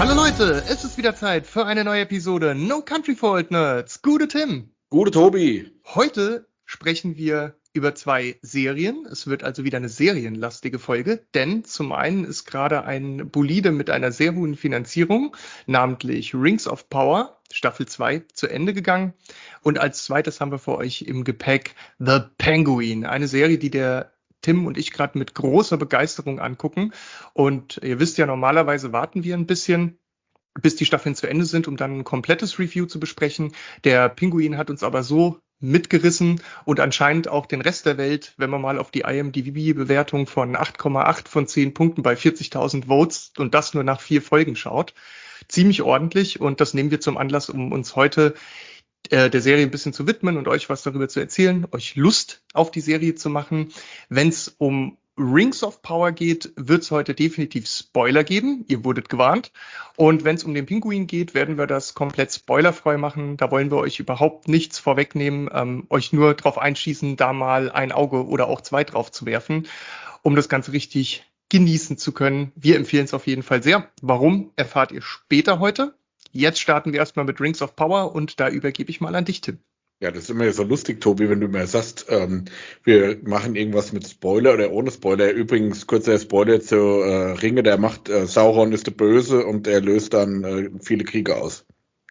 Hallo Leute, es ist wieder Zeit für eine neue Episode No Country for Old Nerds. Gute Tim. Gute Tobi. Heute sprechen wir über 2 Serien. Es wird also wieder eine serienlastige Folge, denn zum einen ist gerade ein Bolide mit einer sehr hohen Finanzierung, namentlich Rings of Power, Staffel 2, zu Ende gegangen. Und als zweites haben wir für euch im Gepäck The Penguin, eine Serie, die der Tim und ich gerade mit großer Begeisterung angucken. Und ihr wisst ja, normalerweise warten wir ein bisschen, bis die Staffeln zu Ende sind, um dann ein komplettes Review zu besprechen. Der Pinguin hat uns aber so mitgerissen und anscheinend auch den Rest der Welt, wenn man mal auf die IMDb-Bewertung von 8,8 von 10 Punkten bei 40.000 Votes und das nur nach 4 Folgen schaut. Ziemlich ordentlich, und das nehmen wir zum Anlass, um uns heute der Serie ein bisschen zu widmen und euch was darüber zu erzählen, euch Lust auf die Serie zu machen. Wenn es um Rings of Power geht, wird es heute definitiv Spoiler geben. Ihr wurdet gewarnt. Und wenn es um den Pinguin geht, werden wir das komplett spoilerfrei machen. Da wollen wir euch überhaupt nichts vorwegnehmen, euch nur drauf einschießen, da mal ein Auge oder auch 2 drauf zu werfen, um das Ganze richtig genießen zu können. Wir empfehlen es auf jeden Fall sehr. Warum, erfahrt ihr später heute. Jetzt starten wir erstmal mit Rings of Power und da übergebe ich mal an dich, Tim. Ja, das ist immer so lustig, Tobi, wenn du mir sagst, wir machen irgendwas mit Spoiler oder ohne Spoiler. Übrigens, kurzer Spoiler zu Ringe der Macht. Sauron ist der Böse und er löst dann viele Kriege aus.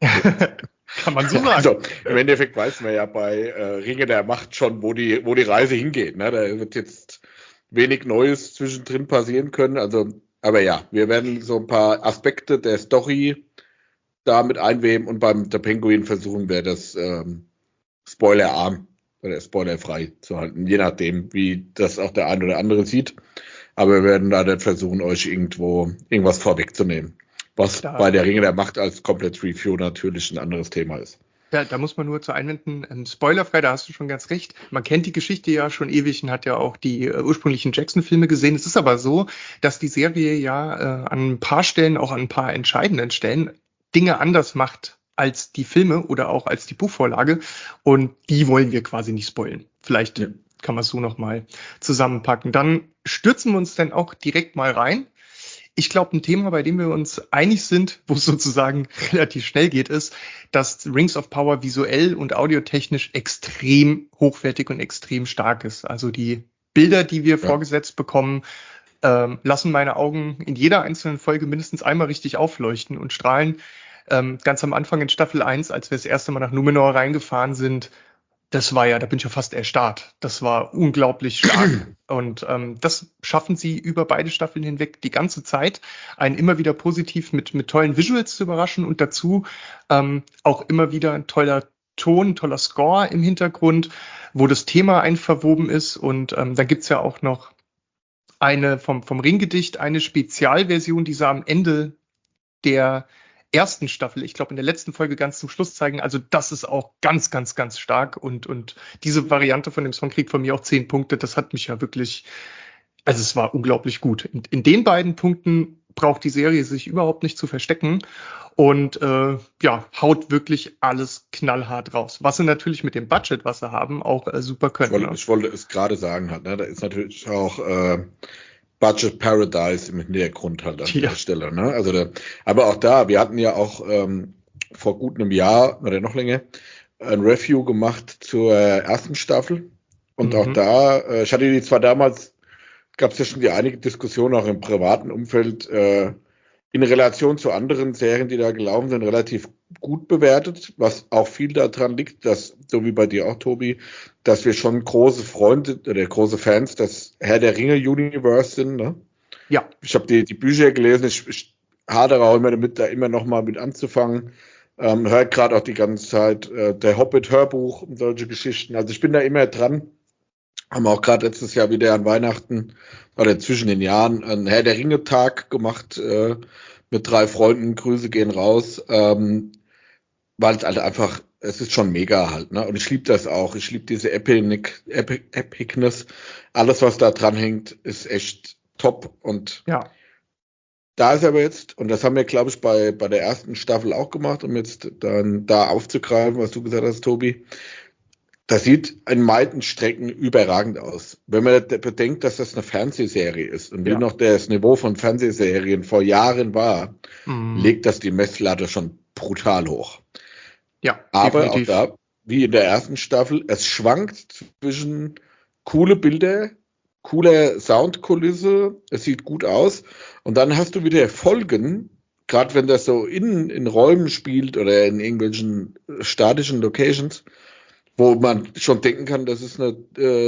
Kann man so sagen. Also im Endeffekt weiß man ja bei Ringe der Macht schon, wo die Reise hingeht. Ne? Da wird jetzt wenig Neues zwischendrin passieren können. Also, aber ja, wir werden so ein paar Aspekte der Story da mit einweben und beim der Penguin versuchen wir das spoilerarm oder spoilerfrei zu halten, je nachdem, wie das auch der ein oder andere sieht. Aber wir werden da nicht versuchen, euch irgendwas vorwegzunehmen, was bei der Ringe der Macht als komplett Review natürlich ein anderes Thema ist. Ja, da muss man nur zu einwenden, spoilerfrei, da hast du schon ganz recht. Man kennt die Geschichte ja schon ewig und hat ja auch die ursprünglichen Jackson-Filme gesehen. Es ist aber so, dass die Serie ja an ein paar Stellen, auch an ein paar entscheidenden Stellen, Dinge anders macht als die Filme oder auch als die Buchvorlage. Und die wollen wir quasi nicht spoilen. Vielleicht kann man es so nochmal zusammenpacken. Dann stürzen wir uns dann auch direkt mal rein. Ich glaube, ein Thema, bei dem wir uns einig sind, wo es sozusagen relativ schnell geht, ist, dass Rings of Power visuell und audiotechnisch extrem hochwertig und extrem stark ist. Also die Bilder, die wir vorgesetzt bekommen, lassen meine Augen in jeder einzelnen Folge mindestens einmal richtig aufleuchten und strahlen. Ganz am Anfang in Staffel 1, als wir das erste Mal nach Numenor reingefahren sind, das war ja, da bin ich ja fast erstarrt. Das war unglaublich stark. Und das schaffen sie über beide Staffeln hinweg die ganze Zeit, einen immer wieder positiv mit tollen Visuals zu überraschen und dazu auch immer wieder ein toller Ton, toller Score im Hintergrund, wo das Thema einverwoben ist. Und dann gibt's ja auch noch eine vom Ringgedicht, eine Spezialversion, die sie am Ende der ersten Staffel, ich glaube in der letzten Folge ganz zum Schluss zeigen. Also das ist auch ganz, ganz, ganz stark. Und diese Variante von dem Song kriegt von mir auch 10 Punkte. Das hat mich ja wirklich, also es war unglaublich gut. In den beiden Punkten braucht die Serie sich überhaupt nicht zu verstecken und haut wirklich alles knallhart raus. Was sie natürlich mit dem Budget, was sie haben, auch super können. Ich wollte es gerade sagen, halt, ne? Da ist natürlich auch Budget Paradise im Hintergrund halt an der Stelle. Ne? Also aber auch da, wir hatten ja auch vor gut einem Jahr oder noch länger ein Review gemacht zur ersten Staffel. Und auch da, ich hatte die zwar damals, gab es ja schon einige Diskussionen auch im privaten Umfeld, in Relation zu anderen Serien, die da gelaufen sind, relativ gut bewertet, was auch viel daran liegt, dass, so wie bei dir auch, Tobi, dass wir schon große Freunde oder große Fans des Herr der Ringe Universe sind. Ne? Ja. Ich habe die Bücher gelesen, ich hadere auch immer damit, da immer noch mal mit anzufangen. Hört gerade auch die ganze Zeit der Hobbit-Hörbuch und solche Geschichten. Also ich bin da immer dran. Haben auch gerade letztes Jahr wieder an Weihnachten oder zwischen den Jahren einen Herr der Ringe-Tag gemacht mit 3 Freunden. Grüße gehen raus. Weil es halt einfach, es ist schon mega halt, ne? Und ich liebe das auch. Ich liebe diese Epicness. Alles, was da dran hängt, ist echt top. Und da ist aber jetzt, und das haben wir, glaube ich, bei der ersten Staffel auch gemacht, um jetzt dann da aufzugreifen, was du gesagt hast, Tobi. Das sieht in weiten Strecken überragend aus. Wenn man bedenkt, dass das eine Fernsehserie ist und wie noch das Niveau von Fernsehserien vor Jahren war, legt das die Messlatte schon brutal hoch. Ja, aber definitiv. Auch da, wie in der ersten Staffel, es schwankt zwischen coole Bilder, cooler Soundkulisse, es sieht gut aus und dann hast du wieder Folgen, gerade wenn das so in Räumen spielt oder in irgendwelchen statischen Locations, wo man schon denken kann, das ist eine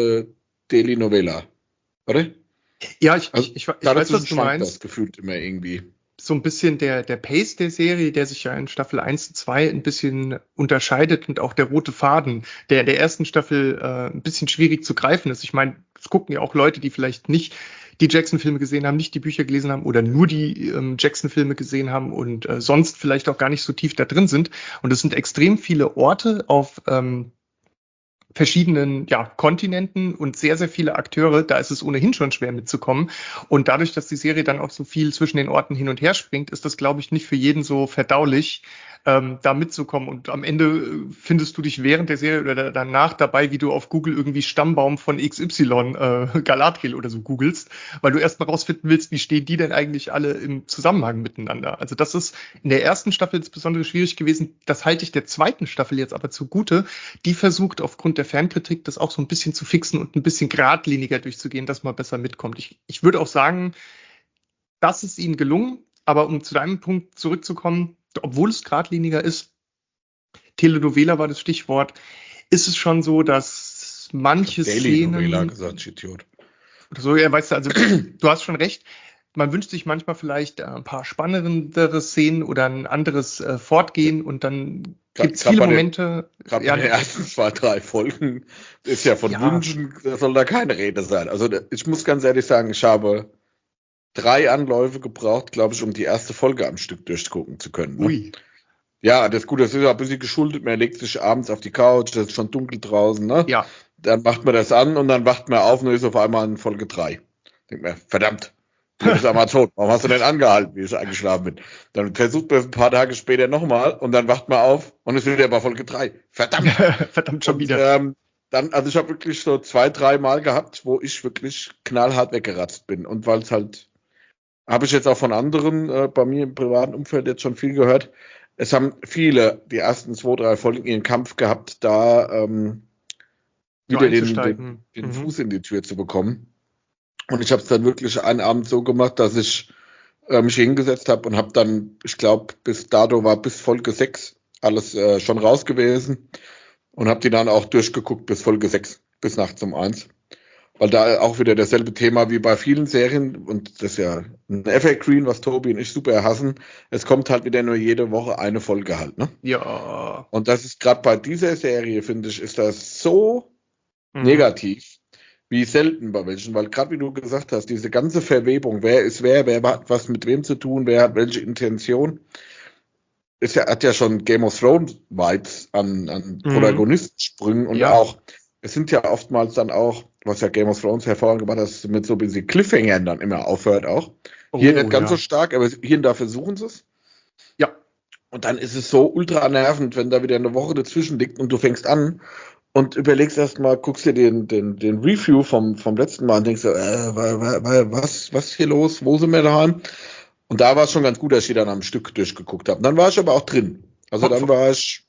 Daily Novela, oder? Ja, ich weiß, was du meinst. Das gefühlt immer irgendwie. So ein bisschen der Pace der Serie, der sich ja in Staffel 1 und 2 ein bisschen unterscheidet und auch der rote Faden, der in der ersten Staffel ein bisschen schwierig zu greifen ist. Ich meine, es gucken ja auch Leute, die vielleicht nicht die Jackson-Filme gesehen haben, nicht die Bücher gelesen haben oder nur die Jackson-Filme gesehen haben und sonst vielleicht auch gar nicht so tief da drin sind. Und es sind extrem viele Orte auf verschiedenen Kontinenten und sehr, sehr viele Akteure, da ist es ohnehin schon schwer mitzukommen. Und dadurch, dass die Serie dann auch so viel zwischen den Orten hin und her springt, ist das, glaube ich, nicht für jeden so verdaulich, da mitzukommen. Und am Ende findest du dich während der Serie oder danach dabei, wie du auf Google irgendwie Stammbaum von XY Galadriel oder so googelst, weil du erst mal rausfinden willst, wie stehen die denn eigentlich alle im Zusammenhang miteinander. Also das ist in der ersten Staffel insbesondere schwierig gewesen. Das halte ich der zweiten Staffel jetzt aber zugute. Die versucht aufgrund der Fankritik das auch so ein bisschen zu fixen und ein bisschen geradliniger durchzugehen, dass man besser mitkommt. Ich würde auch sagen, das ist ihnen gelungen, aber um zu deinem Punkt zurückzukommen, obwohl es geradliniger ist, Telenovela war das Stichwort, ist es schon so, dass manche Szenen... Novela gesagt, Idiot. Oder so, ja, weißt du, also du hast schon recht, man wünscht sich manchmal vielleicht ein paar spannendere Szenen oder ein anderes Fortgehen und dann gibt es viele Momente... Gerade in den ersten 2, 3 Folgen ist ja von Wünschen, da soll da keine Rede sein. Also ich muss ganz ehrlich sagen, ich habe 3 Anläufe gebraucht, glaube ich, um die erste Folge am Stück durchgucken zu können. Ne? Ui. Ja, das ist gut, das ist ja ein bisschen geschuldet. Man legt sich abends auf die Couch, das ist schon dunkel draußen. Ne? Ja. Dann macht man das an und dann wacht man auf und ist auf einmal in Folge 3. Denkt man, verdammt, du bist einmal tot. Warum hast du denn angehalten, wie ich eingeschlafen bin? Dann versucht man es ein paar Tage später nochmal und dann wacht man auf und ist wieder bei Folge 3. Verdammt. Verdammt schon wieder. Also ich habe wirklich so 2, 3 Mal gehabt, wo ich wirklich knallhart weggeratzt bin. Und weil es halt, habe ich jetzt auch von anderen bei mir im privaten Umfeld jetzt schon viel gehört, es haben viele die ersten 2, 3 Folgen ihren Kampf gehabt, da wieder den Fuß in die Tür zu bekommen. Und ich habe es dann wirklich einen Abend so gemacht, dass ich mich hingesetzt habe und habe dann, ich glaube, bis dato war bis Folge 6 alles schon raus gewesen und habe die dann auch durchgeguckt bis Folge 6, bis nachts um 1. Weil da auch wieder dasselbe Thema wie bei vielen Serien, und das ist ja ein Evergreen, was Tobi und ich super hassen, es kommt halt wieder nur jede Woche eine Folge halt, ne? Ja. Und das ist gerade bei dieser Serie, finde ich, ist das so negativ, wie selten bei welchen, weil gerade wie du gesagt hast, diese ganze Verwebung, wer ist wer hat was mit wem zu tun, wer hat welche Intention, hat ja schon Game of Thrones Vibes an Protagonistensprüngen und auch, es sind ja oftmals dann auch, was ja Game of Thrones hervorragend gemacht hat, dass es mit so ein bisschen Cliffhangern dann immer aufhört auch. Hier nicht ganz so stark, aber hier und da versuchen sie es. Ja. Und dann ist es so ultra nervend, wenn da wieder eine Woche dazwischen liegt und du fängst an und überlegst erstmal, guckst dir den Review vom letzten Mal und denkst so, was ist hier los? Wo sind wir daheim? Und da war es schon ganz gut, dass ich die dann am Stück durchgeguckt habe. Dann war ich aber auch drin. Also dann war ich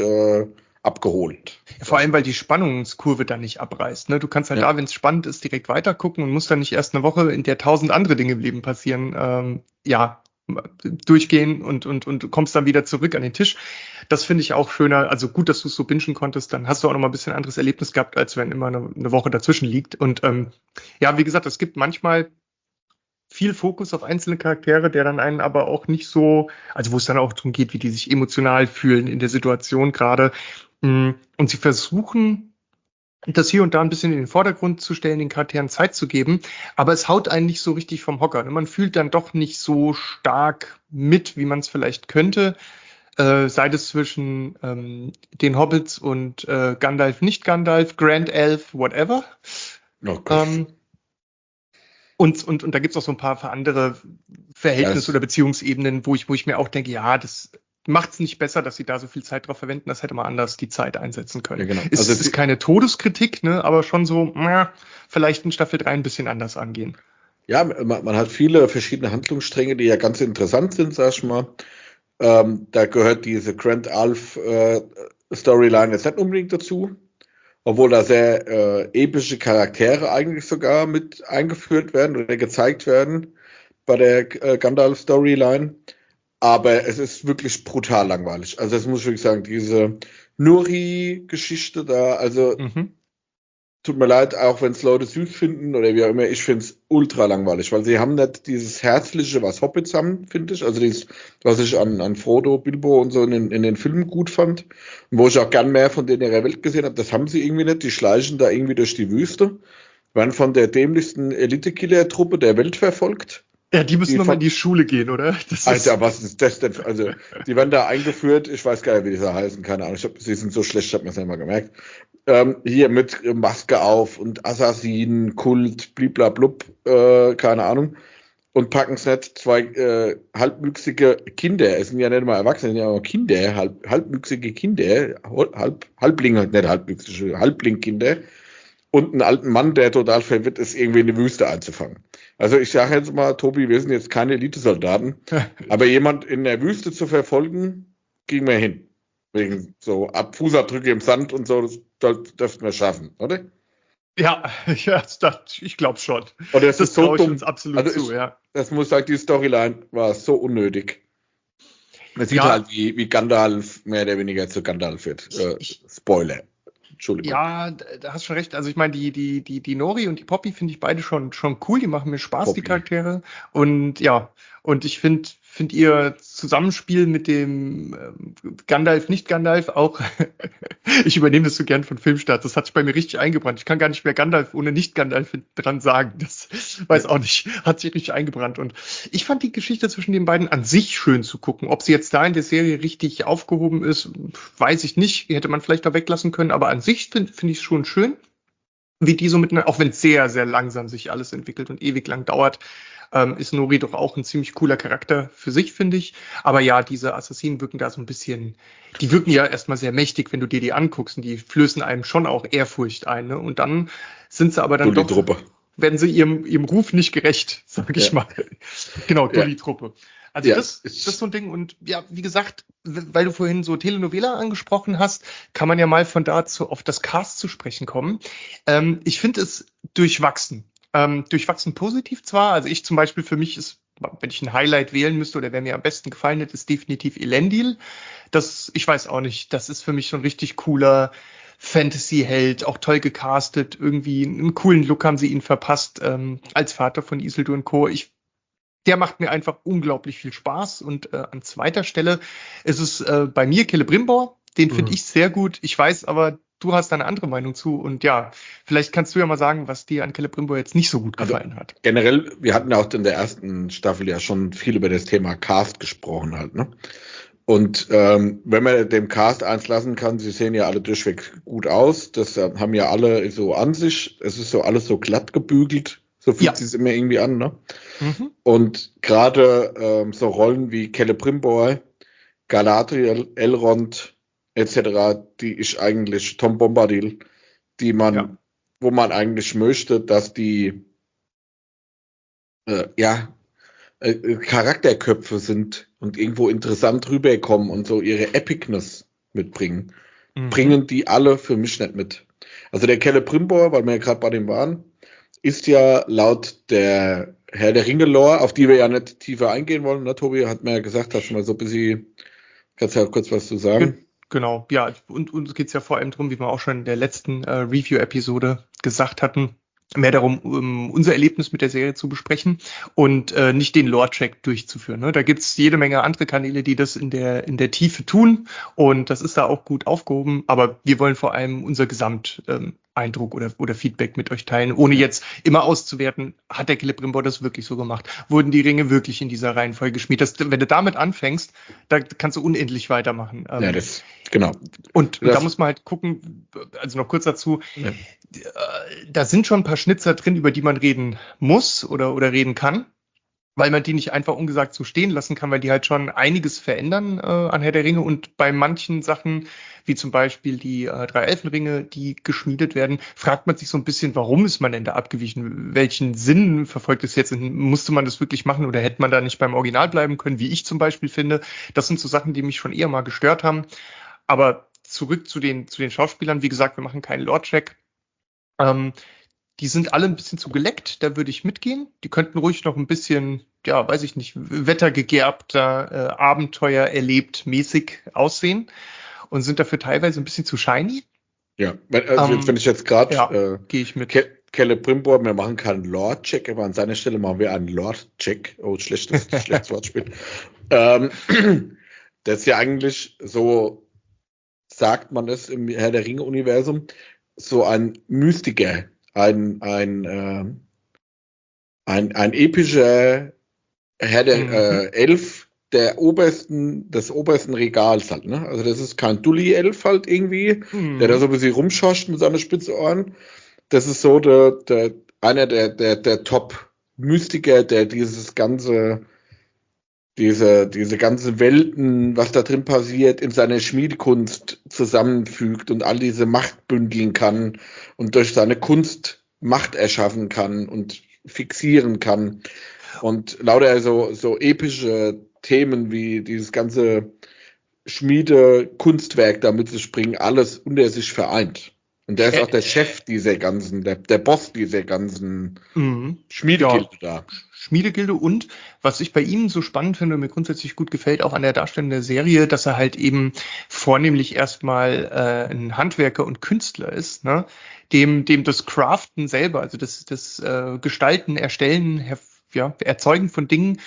abgeholt. Ja, vor allem, weil die Spannungskurve dann nicht abreißt. Ne? Du kannst halt da, wenn es spannend ist, direkt weiter gucken und musst dann nicht erst eine Woche, in der 1000 andere Dinge im Leben passieren, durchgehen und kommst dann wieder zurück an den Tisch. Das finde ich auch schöner. Also gut, dass du es so bingen konntest. Dann hast du auch noch mal ein bisschen anderes Erlebnis gehabt, als wenn immer eine Woche dazwischen liegt. Und wie gesagt, es gibt manchmal viel Fokus auf einzelne Charaktere, der dann einen aber auch nicht so, also wo es dann auch darum geht, wie die sich emotional fühlen in der Situation gerade. Und sie versuchen, das hier und da ein bisschen in den Vordergrund zu stellen, den Charakteren Zeit zu geben, aber es haut einen nicht so richtig vom Hocker. Man fühlt dann doch nicht so stark mit, wie man es vielleicht könnte, sei es zwischen den Hobbits und Gandalf, nicht Gandalf, Grand Elf, whatever. Okay. Und da gibt es auch so ein paar andere Verhältnisse oder Beziehungsebenen, wo ich mir auch denke, ja, das macht es nicht besser, dass sie da so viel Zeit drauf verwenden. Das hätte man anders die Zeit einsetzen können. Ja, genau. Es ist keine Todeskritik, ne, aber schon so, vielleicht in Staffel 3 ein bisschen anders angehen. Ja, man hat viele verschiedene Handlungsstränge, die ja ganz interessant sind, sag ich mal. Da gehört diese Grand Alf Storyline jetzt nicht unbedingt dazu, obwohl da sehr epische Charaktere eigentlich sogar mit eingeführt werden oder gezeigt werden bei der Gandalf Storyline. Aber es ist wirklich brutal langweilig. Also das muss ich wirklich sagen, diese Nuri-Geschichte da, also tut mir leid, auch wenn es Leute süß finden oder wie auch immer, ich finde es ultra langweilig, weil sie haben nicht dieses Herzliche, was Hobbits haben, finde ich. Also dieses, was ich an Frodo, Bilbo und so in den Filmen gut fand. Und wo ich auch gern mehr von denen in ihrer Welt gesehen habe, das haben sie irgendwie nicht. Die schleichen da irgendwie durch die Wüste, werden von der dämlichsten Elite-Killer-Truppe der Welt verfolgt. Ja, die müssen nochmal in die Schule gehen, oder? Alter, was ist das denn? Also, die werden da eingeführt, ich weiß gar nicht, wie die da heißen, keine Ahnung. Sie sind so schlecht, ich habe mir das nicht mal gemerkt. Hier mit Maske auf und Assassinen, Kult, bliblablub, keine Ahnung. Und packen es nicht zwei halbwüchsige Kinder, es sind ja nicht mal Erwachsene, es sind ja auch Kinder, halbwüchsige Kinder, Halblinge, nicht halbwüchsige, Halblingkinder. Und einen alten Mann, der total verwirrt ist, irgendwie in die Wüste einzufangen. Also ich sage jetzt mal, Tobi, wir sind jetzt keine Elitesoldaten, aber jemand in der Wüste zu verfolgen, ging mir hin. Wegen so Fußabdrücke im Sand und so, das dürften wir schaffen, oder? Ja, ich glaube schon. Und das ist so dumm. Uns absolut zu, ja. Das muss ich sagen, die Storyline war so unnötig. Man sieht halt, wie Gandalf mehr oder weniger zu Gandalf wird. Spoiler. Entschuldigung. Ja, da hast schon recht. Also ich meine, die Nori und die Poppy finde ich beide schon cool. Die machen mir Spaß, Poppy. Die Charaktere. Und ja, und ich finde ihr Zusammenspiel mit dem Gandalf, nicht Gandalf auch, ich übernehme das so gern von Filmstart, das hat sich bei mir richtig eingebrannt. Ich kann gar nicht mehr Gandalf ohne nicht Gandalf dran sagen. Das weiß auch nicht, hat sich richtig eingebrannt. Und ich fand die Geschichte zwischen den beiden an sich schön zu gucken. Ob sie jetzt da in der Serie richtig aufgehoben ist, weiß ich nicht. Die hätte man vielleicht da weglassen können, aber an sich finde ich es schon schön, wie die so miteinander, auch wenn es sehr, sehr langsam sich alles entwickelt und ewig lang dauert, ist Nori doch auch ein ziemlich cooler Charakter für sich, finde ich. Aber ja, diese Assassinen wirken da so ein bisschen, die wirken ja erstmal sehr mächtig, wenn du dir die anguckst, und die flößen einem schon auch Ehrfurcht ein, ne? Und dann sind sie aber dann werden sie ihrem Ruf nicht gerecht, sag ich mal. Genau, Dulli-Truppe. Also das ist so ein Ding. Und ja, wie gesagt, weil du vorhin so Telenovela angesprochen hast, kann man ja mal von dazu auf das Cast zu sprechen kommen. Ich finde es durchwachsen. Durchwachsen positiv zwar, also ich zum Beispiel, für mich ist, wenn ich ein Highlight wählen müsste oder wer mir am besten gefallen hat, ist definitiv Elendil. Ich weiß auch nicht, das ist für mich so ein richtig cooler Fantasy-Held, auch toll gecastet, irgendwie einen coolen Look haben sie ihn verpasst, als Vater von Isildur und Co. Der macht mir einfach unglaublich viel Spaß, und an zweiter Stelle ist es bei mir Celebrimbor, den finde ich sehr gut. Ich weiß aber, du hast da eine andere Meinung zu, und ja, vielleicht kannst du ja mal sagen, was dir an Celebrimbor jetzt nicht so gut gefallen hat. Generell, wir hatten ja auch in der ersten Staffel ja schon viel über das Thema Cast gesprochen halt, ne? Und wenn man dem Cast eins lassen kann, sie sehen ja alle durchweg gut aus, das haben ja alle so an sich, es ist so alles so glatt gebügelt, so fühlt sich immer irgendwie an, ne? Und gerade so Rollen wie Celebrimbor, Galadriel, Elrond etc., die ich eigentlich, Tom Bombadil, wo man eigentlich möchte, dass die Charakterköpfe sind und irgendwo interessant rüberkommen und so ihre Epicness mitbringen, bringen die alle für mich nicht mit. Also der Celebrimbor, weil wir ja gerade bei dem waren, ist ja laut der Herr der Ringe-Lore, auf die wir ja nicht tiefer eingehen wollen, ne, Tobi, hat mir ja gesagt, hast du mal so ein bisschen, kannst du ja kurz was zu sagen? Genau, ja, und uns geht es ja vor allem darum, wie wir auch schon in der letzten Review-Episode gesagt hatten, mehr darum, unser Erlebnis mit der Serie zu besprechen und nicht den Lore-Check durchzuführen. Ne? Da gibt's jede Menge andere Kanäle, die das in der Tiefe tun, und das ist da auch gut aufgehoben, aber wir wollen vor allem unser Gesamteindruck oder Feedback mit euch teilen, ohne jetzt immer auszuwerten, hat der Celebrimbor das wirklich so gemacht? Wurden die Ringe wirklich in dieser Reihenfolge geschmiedet? Wenn du damit anfängst, da kannst du unendlich weitermachen. Genau. Und da muss man halt gucken, also noch kurz dazu, da sind schon ein paar Schnitzer drin, über die man reden muss oder reden kann. weil man die nicht einfach ungesagt so stehen lassen kann, weil die halt schon einiges verändern an Herr der Ringe und bei manchen Sachen, wie zum Beispiel die 3 Elfenringe, die geschmiedet werden, fragt man sich so ein bisschen, warum ist man denn da abgewichen? Welchen Sinn verfolgt es jetzt? Musste man das wirklich machen oder hätte man da nicht beim Original bleiben können, wie ich zum Beispiel finde? Das sind so Sachen, die mich schon eher mal gestört haben. Aber zurück zu den Schauspielern, wie gesagt, wir machen keinen Lore-Check. Die sind alle ein bisschen zu geleckt, da würde ich mitgehen. Die könnten ruhig noch ein bisschen, ja, weiß ich nicht, wettergegerbter, Abenteuer erlebt mäßig aussehen und sind dafür teilweise ein bisschen zu shiny. Ja, also wenn ich jetzt gerade gehe ich mit. Celebrimbor, wir machen keinen Lord-Check, aber an seiner Stelle machen wir einen Lord-Check. Oh, schlechtes Wortspiel. Das ist ja eigentlich so, sagt man es im Herr der Ringe-Universum, so ein Mystiker. Ein epischer Herr der Elf des obersten Regals halt, ne? Also das ist kein Dulli-Elf halt irgendwie, der da so ein bisschen rumschoscht mit seinen Spitzohren. Das ist so einer der Top-Mystiker, der diese ganzen Welten, was da drin passiert, in seiner Schmiedekunst zusammenfügt und all diese Macht bündeln kann und durch seine Kunst Macht erschaffen kann und fixieren kann. Und lauter so epische Themen wie dieses ganze Schmiede-Kunstwerk da mit sich bringen, alles unter sich vereint. Und der ist auch der Chef dieser ganzen, der Boss dieser ganzen Schmiedegilde da. Schmiedegilde und was ich bei ihm so spannend finde und mir grundsätzlich gut gefällt, auch an der Darstellung der Serie, dass er halt eben vornehmlich erstmal ein Handwerker und Künstler ist, ne? Dem das Craften selber, also das Gestalten, Erstellen, Erzeugen von Dingen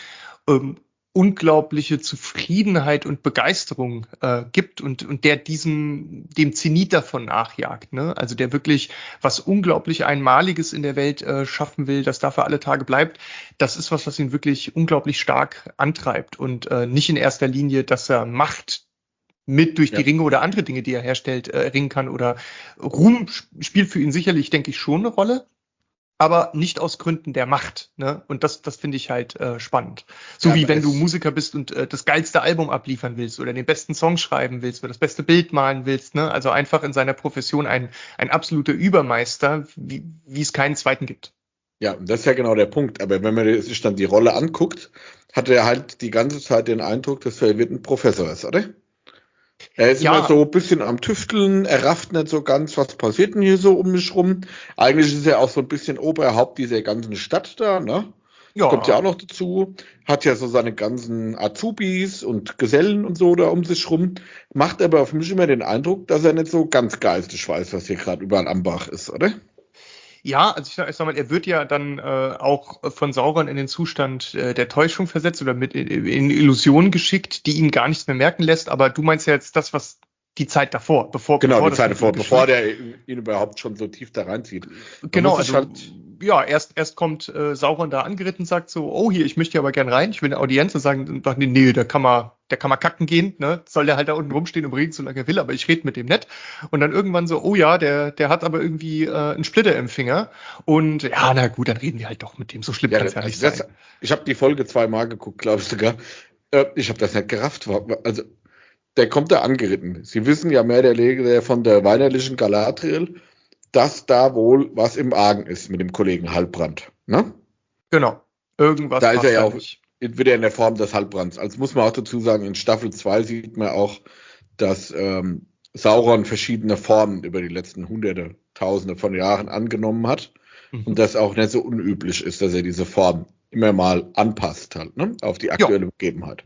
unglaubliche Zufriedenheit und Begeisterung gibt und der dem Zenit davon nachjagt, ne? Also der wirklich was unglaublich Einmaliges in der Welt schaffen will, das da für alle Tage bleibt. Das ist was ihn wirklich unglaublich stark antreibt und nicht in erster Linie, dass er Macht mit durch die Ringe oder andere Dinge, die er herstellt, ringen kann oder Ruhm spielt für ihn sicherlich, denke ich, schon eine Rolle. Aber nicht aus Gründen der Macht, ne? Und das finde ich halt spannend. So wie wenn du Musiker bist und das geilste Album abliefern willst oder den besten Song schreiben willst oder das beste Bild malen willst, ne? Also einfach in seiner Profession ein absoluter Übermeister, wie es keinen zweiten gibt. Ja, das ist ja genau der Punkt. Aber wenn man sich dann die Rolle anguckt, hat er halt die ganze Zeit den Eindruck, dass er ein Professor ist, oder? Er ist immer so ein bisschen am Tüfteln, er rafft nicht so ganz, was passiert denn hier so um mich rum. Eigentlich ist er auch so ein bisschen Oberhaupt dieser ganzen Stadt da, ne? Ja. Kommt ja auch noch dazu. Hat ja so seine ganzen Azubis und Gesellen und so da um sich rum. Macht aber auf mich immer den Eindruck, dass er nicht so ganz geistig weiß, was hier gerade überall am Bach ist, oder? Ja, also ich sag mal, er wird ja dann auch von Sauron in den Zustand der Täuschung versetzt oder in Illusionen geschickt, die ihn gar nichts mehr merken lässt. Aber du meinst ja jetzt das, was die Zeit davor, bevor die Zeit davor, bevor der ihn überhaupt schon so tief da reinzieht. Genau, also erst kommt Sauron da angeritten und sagt so, oh hier, ich möchte aber gern rein, ich will eine Audienz, und sagen, nee, der kann mal kacken gehen, ne? Soll der halt da unten rumstehen und reden, solange er will, aber ich rede mit dem nicht. Und dann irgendwann so, oh ja, der hat aber irgendwie einen Splitter im Finger. Und ja, na gut, dann reden wir halt doch mit dem. So schlimm kann es ja nicht sein. Ich habe die Folge 2-mal geguckt, glaube ich sogar. Ich habe das nicht gerafft. Also der kommt da angeritten. Sie wissen ja mehr der Lege von der weinerlichen Galadriel, dass da wohl was im Argen ist mit dem Kollegen Halbrand. Ne? Genau. Irgendwas. Da ist er ja auch wieder in der Form des Halbbrands. Also muss man auch dazu sagen, in Staffel 2 sieht man auch, dass Sauron verschiedene Formen über die letzten Hunderte, Tausende von Jahren angenommen hat. Und das auch nicht so unüblich ist, dass er diese Form immer mal anpasst halt, ne? Auf die aktuelle Begebenheit.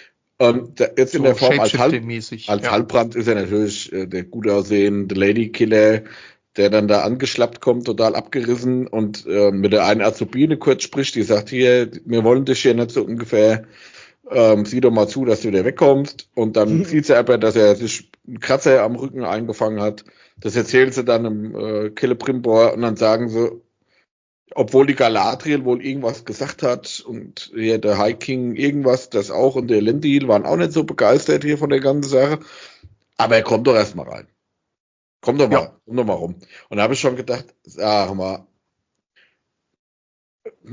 Jetzt in der Form als Halbrand ist er natürlich der gut aussehende Ladykiller, der dann da angeschlappt kommt, total abgerissen und mit der einen Azubine kurz spricht, die sagt, hier, wir wollen dich hier nicht so ungefähr, sieh doch mal zu, dass du wieder wegkommst. Und dann sieht sie aber, dass er sich einen Kratzer am Rücken eingefangen hat. Das erzählen sie dann im Celebrimbor und dann sagen sie, obwohl die Galadriel wohl irgendwas gesagt hat und hier der High King irgendwas, das auch und der Elendil waren auch nicht so begeistert hier von der ganzen Sache. Aber er kommt doch erstmal rein. Komm doch mal rum. Und da habe ich schon gedacht, sag mal,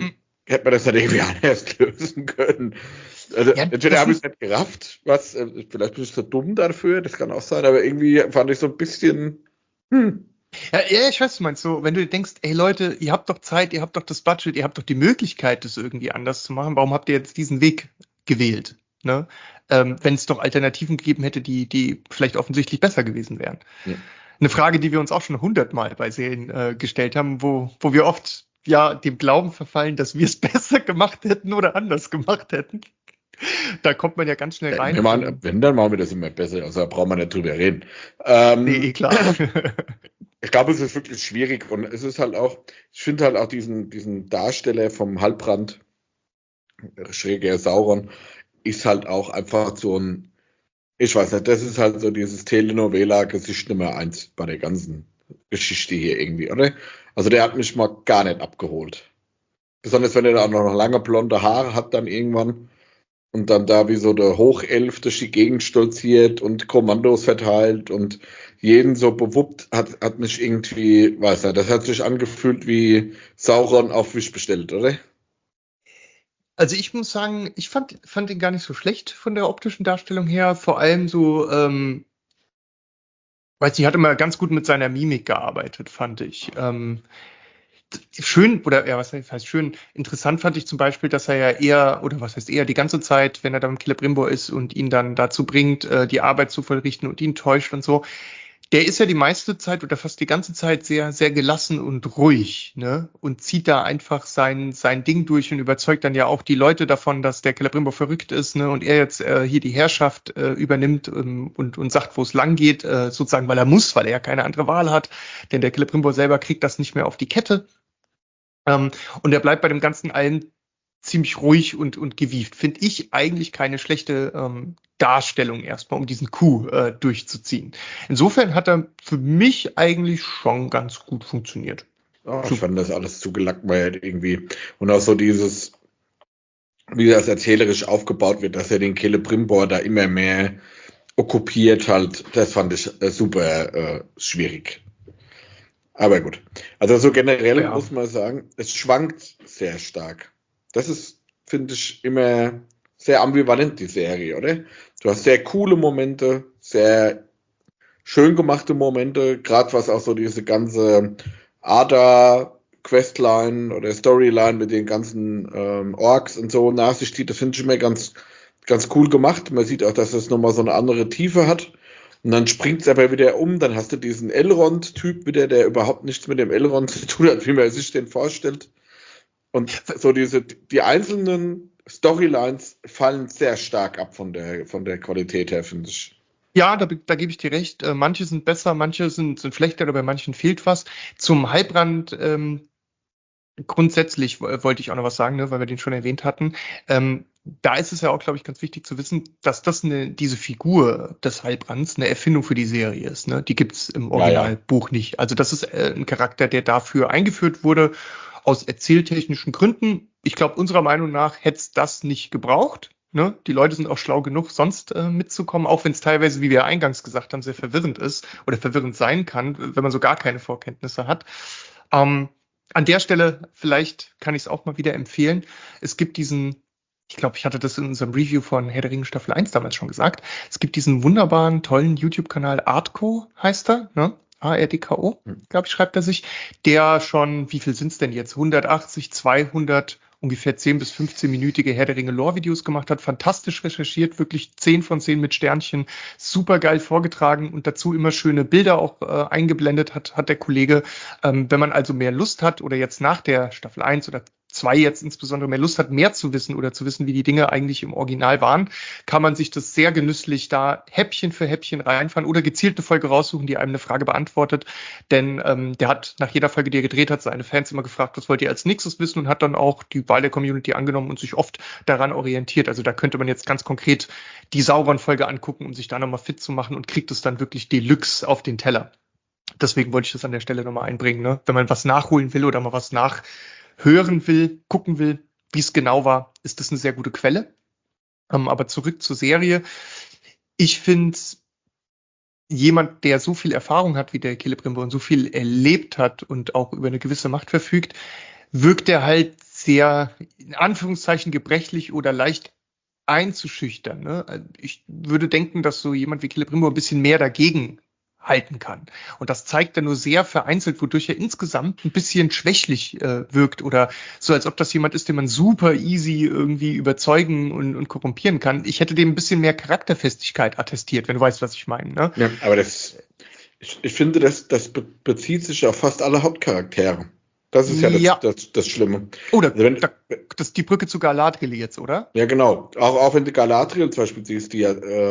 hätte man das nicht irgendwie anders lösen können. Also, Ja, entweder habe ich es nicht gerafft, vielleicht bin ich so dumm dafür, das kann auch sein, aber irgendwie fand ich so ein bisschen, ja, ich weiß, was du meinst. So, wenn du denkst, ey Leute, ihr habt doch Zeit, ihr habt doch das Budget, ihr habt doch die Möglichkeit, das irgendwie anders zu machen. Warum habt ihr jetzt diesen Weg gewählt? Ne? Wenn es doch Alternativen gegeben hätte, die vielleicht offensichtlich besser gewesen wären. Ja. Eine Frage, die wir uns auch schon 100-mal bei Serien gestellt haben, wo wir oft ja dem Glauben verfallen, dass wir es besser gemacht hätten oder anders gemacht hätten. Da kommt man ja ganz schnell rein. Wenn, dann machen wir das immer besser. Also da brauchen wir nicht drüber reden. Nee, klar. Ich glaube, es ist wirklich schwierig und es ist halt auch, ich finde halt auch diesen Darsteller vom Halbrand, schräger Sauron, ist halt auch einfach so ein, ich weiß nicht, das ist halt so dieses Telenovela-Gesicht Nummer 1 bei der ganzen Geschichte hier irgendwie, oder? Also der hat mich mal gar nicht abgeholt. Besonders wenn er da auch noch lange blonde Haare hat dann irgendwann und dann da wie so der Hochelf durch die Gegend stolziert und Kommandos verteilt und jeden so bewuppt, hat mich irgendwie, weiß nicht, das hat sich angefühlt wie Sauron auf Wish bestellt, oder? Also ich muss sagen, ich fand den gar nicht so schlecht von der optischen Darstellung her. Vor allem so, weiß nicht, hat immer ganz gut mit seiner Mimik gearbeitet, fand ich. Schön, oder ja, was heißt schön, interessant fand ich zum Beispiel, dass er ja eher, oder was heißt eher, die ganze Zeit, wenn er da mit Celebrimbor ist und ihn dann dazu bringt, die Arbeit zu vollrichten und ihn täuscht und so, der ist ja die meiste Zeit oder fast die ganze Zeit sehr, sehr gelassen und ruhig, ne? Und zieht da einfach sein Ding durch und überzeugt dann ja auch die Leute davon, dass der Celebrimbor verrückt ist, ne? Und er jetzt hier die Herrschaft übernimmt und sagt, wo es lang geht, sozusagen, weil er muss, weil er ja keine andere Wahl hat. Denn der Celebrimbor selber kriegt das nicht mehr auf die Kette. Und er bleibt bei dem ganzen allen ziemlich ruhig und gewieft. Finde ich eigentlich keine schlechte Darstellung erstmal, um diesen Coup durchzuziehen. Insofern hat er für mich eigentlich schon ganz gut funktioniert. Oh, ich fand das alles zu gelackmeiert irgendwie. Und auch so dieses, wie das erzählerisch aufgebaut wird, dass er den Celebrimbor da immer mehr okkupiert halt, das fand ich super schwierig. Aber gut. Also so generell muss man sagen, es schwankt sehr stark. Das ist, finde ich, immer sehr ambivalent, die Serie, oder? Du hast sehr coole Momente, sehr schön gemachte Momente, gerade was auch so diese ganze Ada-Questline oder Storyline mit den ganzen Orks und so nach sich zieht, das finde ich immer ganz, ganz cool gemacht. Man sieht auch, dass das nochmal so eine andere Tiefe hat. Und dann springt es aber wieder um, dann hast du diesen Elrond-Typ wieder, der überhaupt nichts mit dem Elrond zu tun hat, wie man sich den vorstellt. Und so die einzelnen Storylines fallen sehr stark ab von der Qualität her, finde ich. Ja, da gebe ich dir recht. Manche sind besser, manche sind schlechter, oder bei manchen fehlt was. Zum Halbrand grundsätzlich wollte ich auch noch was sagen, ne, weil wir den schon erwähnt hatten. Da ist es ja auch, glaube ich, ganz wichtig zu wissen, dass diese Figur des Halbrands eine Erfindung für die Serie ist. Ne? Die gibt's im Originalbuch nicht. Also das ist ein Charakter, der dafür eingeführt wurde, aus erzähltechnischen Gründen. Ich glaube, unserer Meinung nach hätte es das nicht gebraucht. Ne? Die Leute sind auch schlau genug, sonst mitzukommen, auch wenn es teilweise, wie wir eingangs gesagt haben, sehr verwirrend ist oder verwirrend sein kann, wenn man so gar keine Vorkenntnisse hat. An der Stelle, vielleicht kann ich es auch mal wieder empfehlen. Es gibt ich glaube, ich hatte das in unserem Review von Herr der Ringe Staffel 1 damals schon gesagt. Es gibt diesen wunderbaren, tollen YouTube-Kanal Artco, heißt er, ne? ARDKO, glaube ich, schreibt er sich. Der schon, wie viel sind es denn jetzt? 180, 200, ungefähr 10 bis 15-minütige Herr der Ringe Lore-Videos gemacht hat. Fantastisch recherchiert, wirklich 10 von 10 mit Sternchen. Super geil vorgetragen und dazu immer schöne Bilder auch eingeblendet hat der Kollege. Wenn man also mehr Lust hat oder jetzt nach der Staffel 1 oder 2 jetzt insbesondere mehr Lust hat, mehr zu wissen oder zu wissen, wie die Dinge eigentlich im Original waren, kann man sich das sehr genüsslich da Häppchen für Häppchen reinfahren oder gezielt eine Folge raussuchen, die einem eine Frage beantwortet. Denn der hat nach jeder Folge, die er gedreht hat, seine Fans immer gefragt, was wollt ihr als nächstes wissen, und hat dann auch die Wahl der Community angenommen und sich oft daran orientiert. Also da könnte man jetzt ganz konkret die Sauron-Folge angucken, um sich da nochmal fit zu machen, und kriegt es dann wirklich Deluxe auf den Teller. Deswegen wollte ich das an der Stelle nochmal einbringen, ne? Wenn man was nachholen will oder mal was hören will, gucken will, wie es genau war, ist das eine sehr gute Quelle. Aber zurück zur Serie. Ich finde, jemand, der so viel Erfahrung hat wie der Celebrimbor und so viel erlebt hat und auch über eine gewisse Macht verfügt, wirkt er halt sehr, in Anführungszeichen, gebrechlich oder leicht einzuschüchtern. Ne? Ich würde denken, dass so jemand wie Celebrimbor ein bisschen mehr dagegen halten kann. Und das zeigt er nur sehr vereinzelt, wodurch er insgesamt ein bisschen schwächlich wirkt oder so, als ob das jemand ist, den man super easy irgendwie überzeugen und korrumpieren kann. Ich hätte dem ein bisschen mehr Charakterfestigkeit attestiert, wenn du weißt, was ich meine. Ne? Ja, aber ich finde, das bezieht sich auf fast alle Hauptcharaktere. Das ist ja Ja. das Schlimme. Oder Also das ist die Brücke zu Galadriel jetzt, oder? ja, genau. Auch wenn du Galadriel zum Beispiel siehst, die ja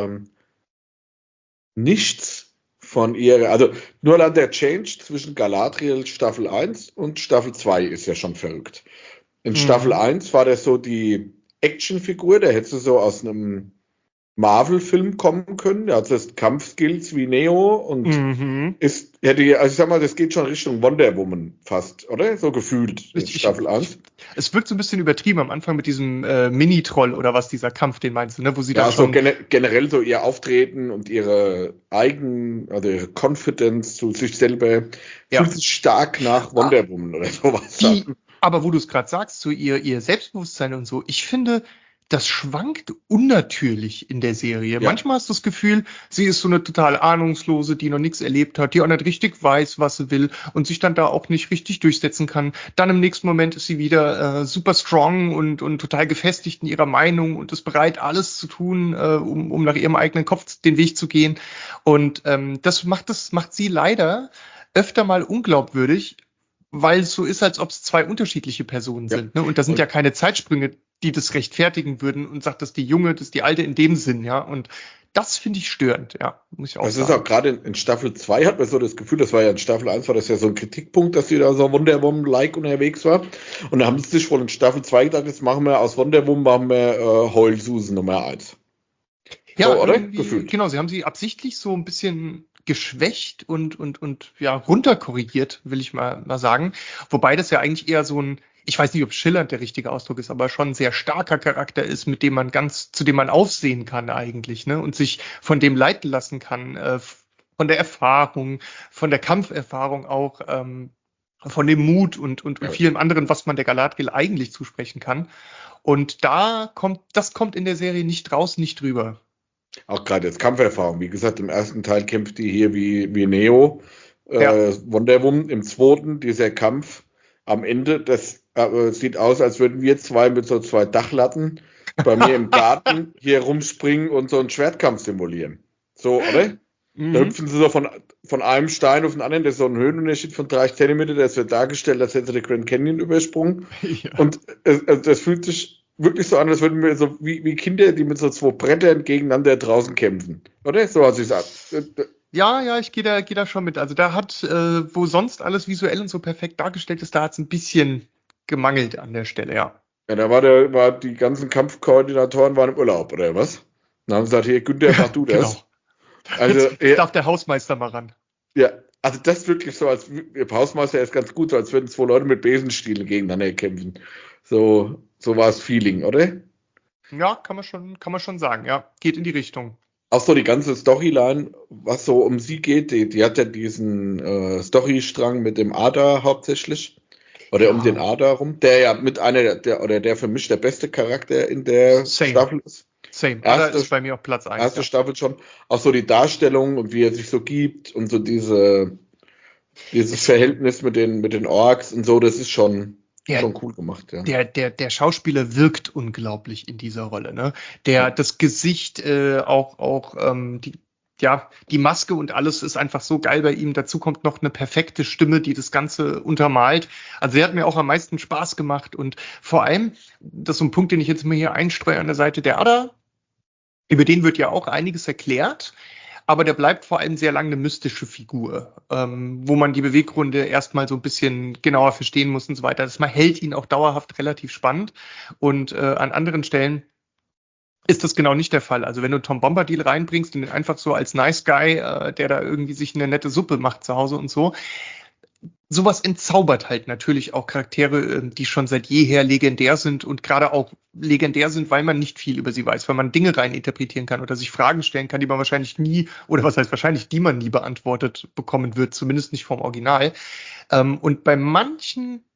nichts von ihrer, also nur dann der Change zwischen Galadriel Staffel 1 und Staffel 2 ist ja schon verrückt. In Staffel 1 war das so die Actionfigur, der hätte so aus einem Marvel-Film kommen können. Der hat das Kampfskills wie Neo und also ich sag mal, das geht schon Richtung Wonder Woman fast, oder? So gefühlt in Staffel 1. Es wirkt so ein bisschen übertrieben am Anfang mit diesem Mini-Troll oder was, dieser Kampf, den meinst du, ne? Wo sie Ja, da so schon generell so ihr Auftreten und ihre also ihre Confidence zu sich selber fühlt sich stark nach Wonder Woman oder sowas an. Aber wo du es gerade sagst, so ihr Selbstbewusstsein und so, ich finde, das schwankt unnatürlich in der Serie. Ja. Manchmal hast du das Gefühl, sie ist so eine total Ahnungslose, die noch nichts erlebt hat, die auch nicht richtig weiß, was sie will und sich dann da auch nicht richtig durchsetzen kann. Dann im nächsten Moment ist sie wieder super strong und total gefestigt in ihrer Meinung und ist bereit, alles zu tun, um nach ihrem eigenen Kopf den Weg zu gehen. Und das macht sie leider öfter mal unglaubwürdig, weil es so ist, als ob es zwei unterschiedliche Personen sind. Ne? Und da sind ja keine Zeitsprünge, die das rechtfertigen würden und sagt, dass die Junge, das ist die Alte in dem Sinn, ja. Und das finde ich störend, ja, muss ich auch sagen. Das ist auch gerade in Staffel 2 hat man so das Gefühl, das war ja in Staffel 1 war das ja so ein Kritikpunkt, dass sie da so Wonder Woman-like unterwegs war. Und da haben sie sich wohl in Staffel 2 gedacht, jetzt machen wir aus Wonder Woman machen wir Heul-Susan Nummer 1. Ja, so, oder? Gefühlt. Genau, sie haben sie absichtlich so ein bisschen geschwächt und ja, runterkorrigiert, will ich mal sagen. Wobei das ja eigentlich eher so ein, ich weiß nicht, ob schillernd der richtige Ausdruck ist, aber schon ein sehr starker Charakter ist, mit dem man zu dem man aufsehen kann eigentlich, ne? Und sich von dem leiten lassen kann, von der Erfahrung, von der Kampferfahrung auch, von dem Mut und vielem anderen, was man der Galadriel eigentlich zusprechen kann. Und das kommt in der Serie nicht raus, nicht drüber. Auch gerade jetzt Kampferfahrung. Wie gesagt, im ersten Teil kämpft die hier wie Neo, Wonder Woman. Im zweiten, dieser Kampf am Ende, das sieht aus, als würden wir zwei mit so zwei Dachlatten bei mir im Garten hier rumspringen und so einen Schwertkampf simulieren. So, oder? Da hüpfen sie so von einem Stein auf den anderen, das ist so ein Höhenunterschied von 30 Zentimeter, das wird dargestellt, als hätte der Grand Canyon übersprungen. Ja. Und das fühlt sich wirklich so an, als würden wir so wie Kinder, die mit so zwei Brettern gegeneinander draußen kämpfen. Oder? So hat sich's an. Ja, ich gehe da schon mit. Also da hat, wo sonst alles visuell und so perfekt dargestellt ist, da hat es ein bisschen gemangelt an der Stelle, ja. Ja, da war die ganzen Kampfkoordinatoren waren im Urlaub, oder was? Dann haben sie gesagt, hier, Günther, mach du das. Genau. Also, jetzt darf der Hausmeister mal ran. Ja, also das ist wirklich so, als der Hausmeister ist ganz gut, so als würden zwei Leute mit Besenstielen gegeneinander kämpfen. So war das Feeling, oder? Ja, kann man schon sagen, ja. Geht in die Richtung. Auch so die ganze Storyline, was so um sie geht, die hat ja diesen Storystrang mit dem Ada hauptsächlich. Oder um den Ada rum, der ja mit der für mich der beste Charakter in der Staffel ist. Same. Ada ist bei mir auf Platz 1. Erste Staffel schon. Auch so die Darstellung und wie er sich so gibt und so dieses Verhältnis mit den Orks und so, das ist schon cool gemacht, ja. Der Schauspieler wirkt unglaublich in dieser Rolle, ne? Das Gesicht, die Maske und alles ist einfach so geil bei ihm. Dazu kommt noch eine perfekte Stimme, die das Ganze untermalt. Also er hat mir auch am meisten Spaß gemacht und vor allem, das ist so ein Punkt, den ich jetzt mal hier einstreue an der Seite der Ada, über den wird ja auch einiges erklärt. Aber der bleibt vor allem sehr lange eine mystische Figur, wo man die Beweggründe erstmal so ein bisschen genauer verstehen muss und so weiter. Das hält ihn auch dauerhaft relativ spannend. Und an anderen Stellen ist das genau nicht der Fall. Also wenn du Tom Bombadil reinbringst und ihn einfach so als Nice Guy, der da irgendwie sich eine nette Suppe macht zu Hause und so, sowas entzaubert halt natürlich auch Charaktere, die schon seit jeher legendär sind und gerade auch legendär sind, weil man nicht viel über sie weiß, weil man Dinge rein interpretieren kann oder sich Fragen stellen kann, die man wahrscheinlich nie, oder was heißt wahrscheinlich, die man nie beantwortet bekommen wird, zumindest nicht vom Original. Und bei manchen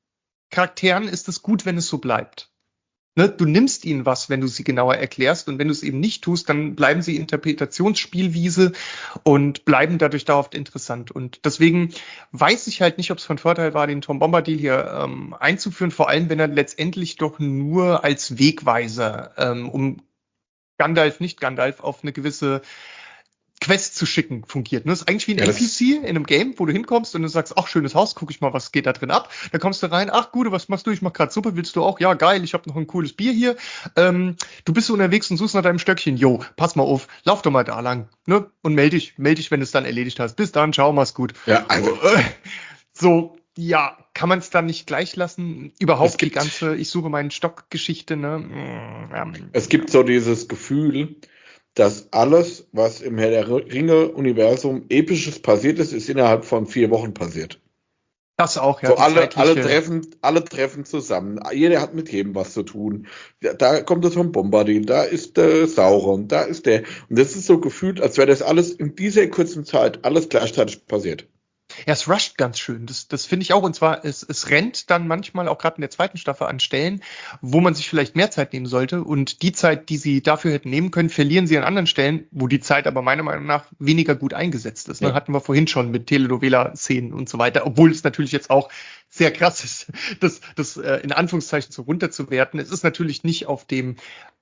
Charakteren ist es gut, wenn es so bleibt. Ne? Du nimmst ihnen was, wenn du sie genauer erklärst, und wenn du es eben nicht tust, dann bleiben sie Interpretationsspielwiese und bleiben dadurch dauerhaft interessant. Und deswegen weiß ich halt nicht, ob es von Vorteil war, den Tom Bombadil hier einzuführen, vor allem wenn er letztendlich doch nur als Wegweiser, um Gandalf, nicht Gandalf, auf eine gewisse Quest zu schicken fungiert. Das ist eigentlich wie ein NPC in einem Game, wo du hinkommst und du sagst, ach, schönes Haus, guck ich mal, was geht da drin ab. Da kommst du rein, ach, Gude, was machst du? Ich mach gerade Suppe, willst du auch? Ja, geil, ich habe noch ein cooles Bier hier. Du bist so unterwegs und suchst nach deinem Stöckchen. Jo, pass mal auf, lauf doch mal da lang, ne? Und melde dich, wenn du es dann erledigt hast. Bis dann, ciao, mach's gut. Ja, also. So, ja, kann man es dann nicht gleich lassen? Überhaupt die ganze, ich suche meinen Stock-Geschichte, ne? Es gibt so dieses Gefühl, dass alles, was im Herr der Ringe-Universum Episches passiert ist, ist innerhalb von 4 Wochen passiert. Das auch, ja. So alle treffen zusammen. Jeder hat mit jedem was zu tun. Da kommt es vom Bombardil, da ist der Sauron, da ist der. Und das ist so gefühlt, als wäre das alles in dieser kurzen Zeit alles gleichzeitig passiert. Ja, es rusht ganz schön. Das finde ich auch. Und zwar, es rennt dann manchmal auch gerade in der 2. Staffel an Stellen, wo man sich vielleicht mehr Zeit nehmen sollte. Und die Zeit, die sie dafür hätten nehmen können, verlieren sie an anderen Stellen, wo die Zeit aber meiner Meinung nach weniger gut eingesetzt ist. Ja. Hatten wir vorhin schon mit Telenovela-Szenen und so weiter. Obwohl es natürlich jetzt auch sehr krass ist, das in Anführungszeichen so runterzuwerten. Es ist natürlich nicht auf dem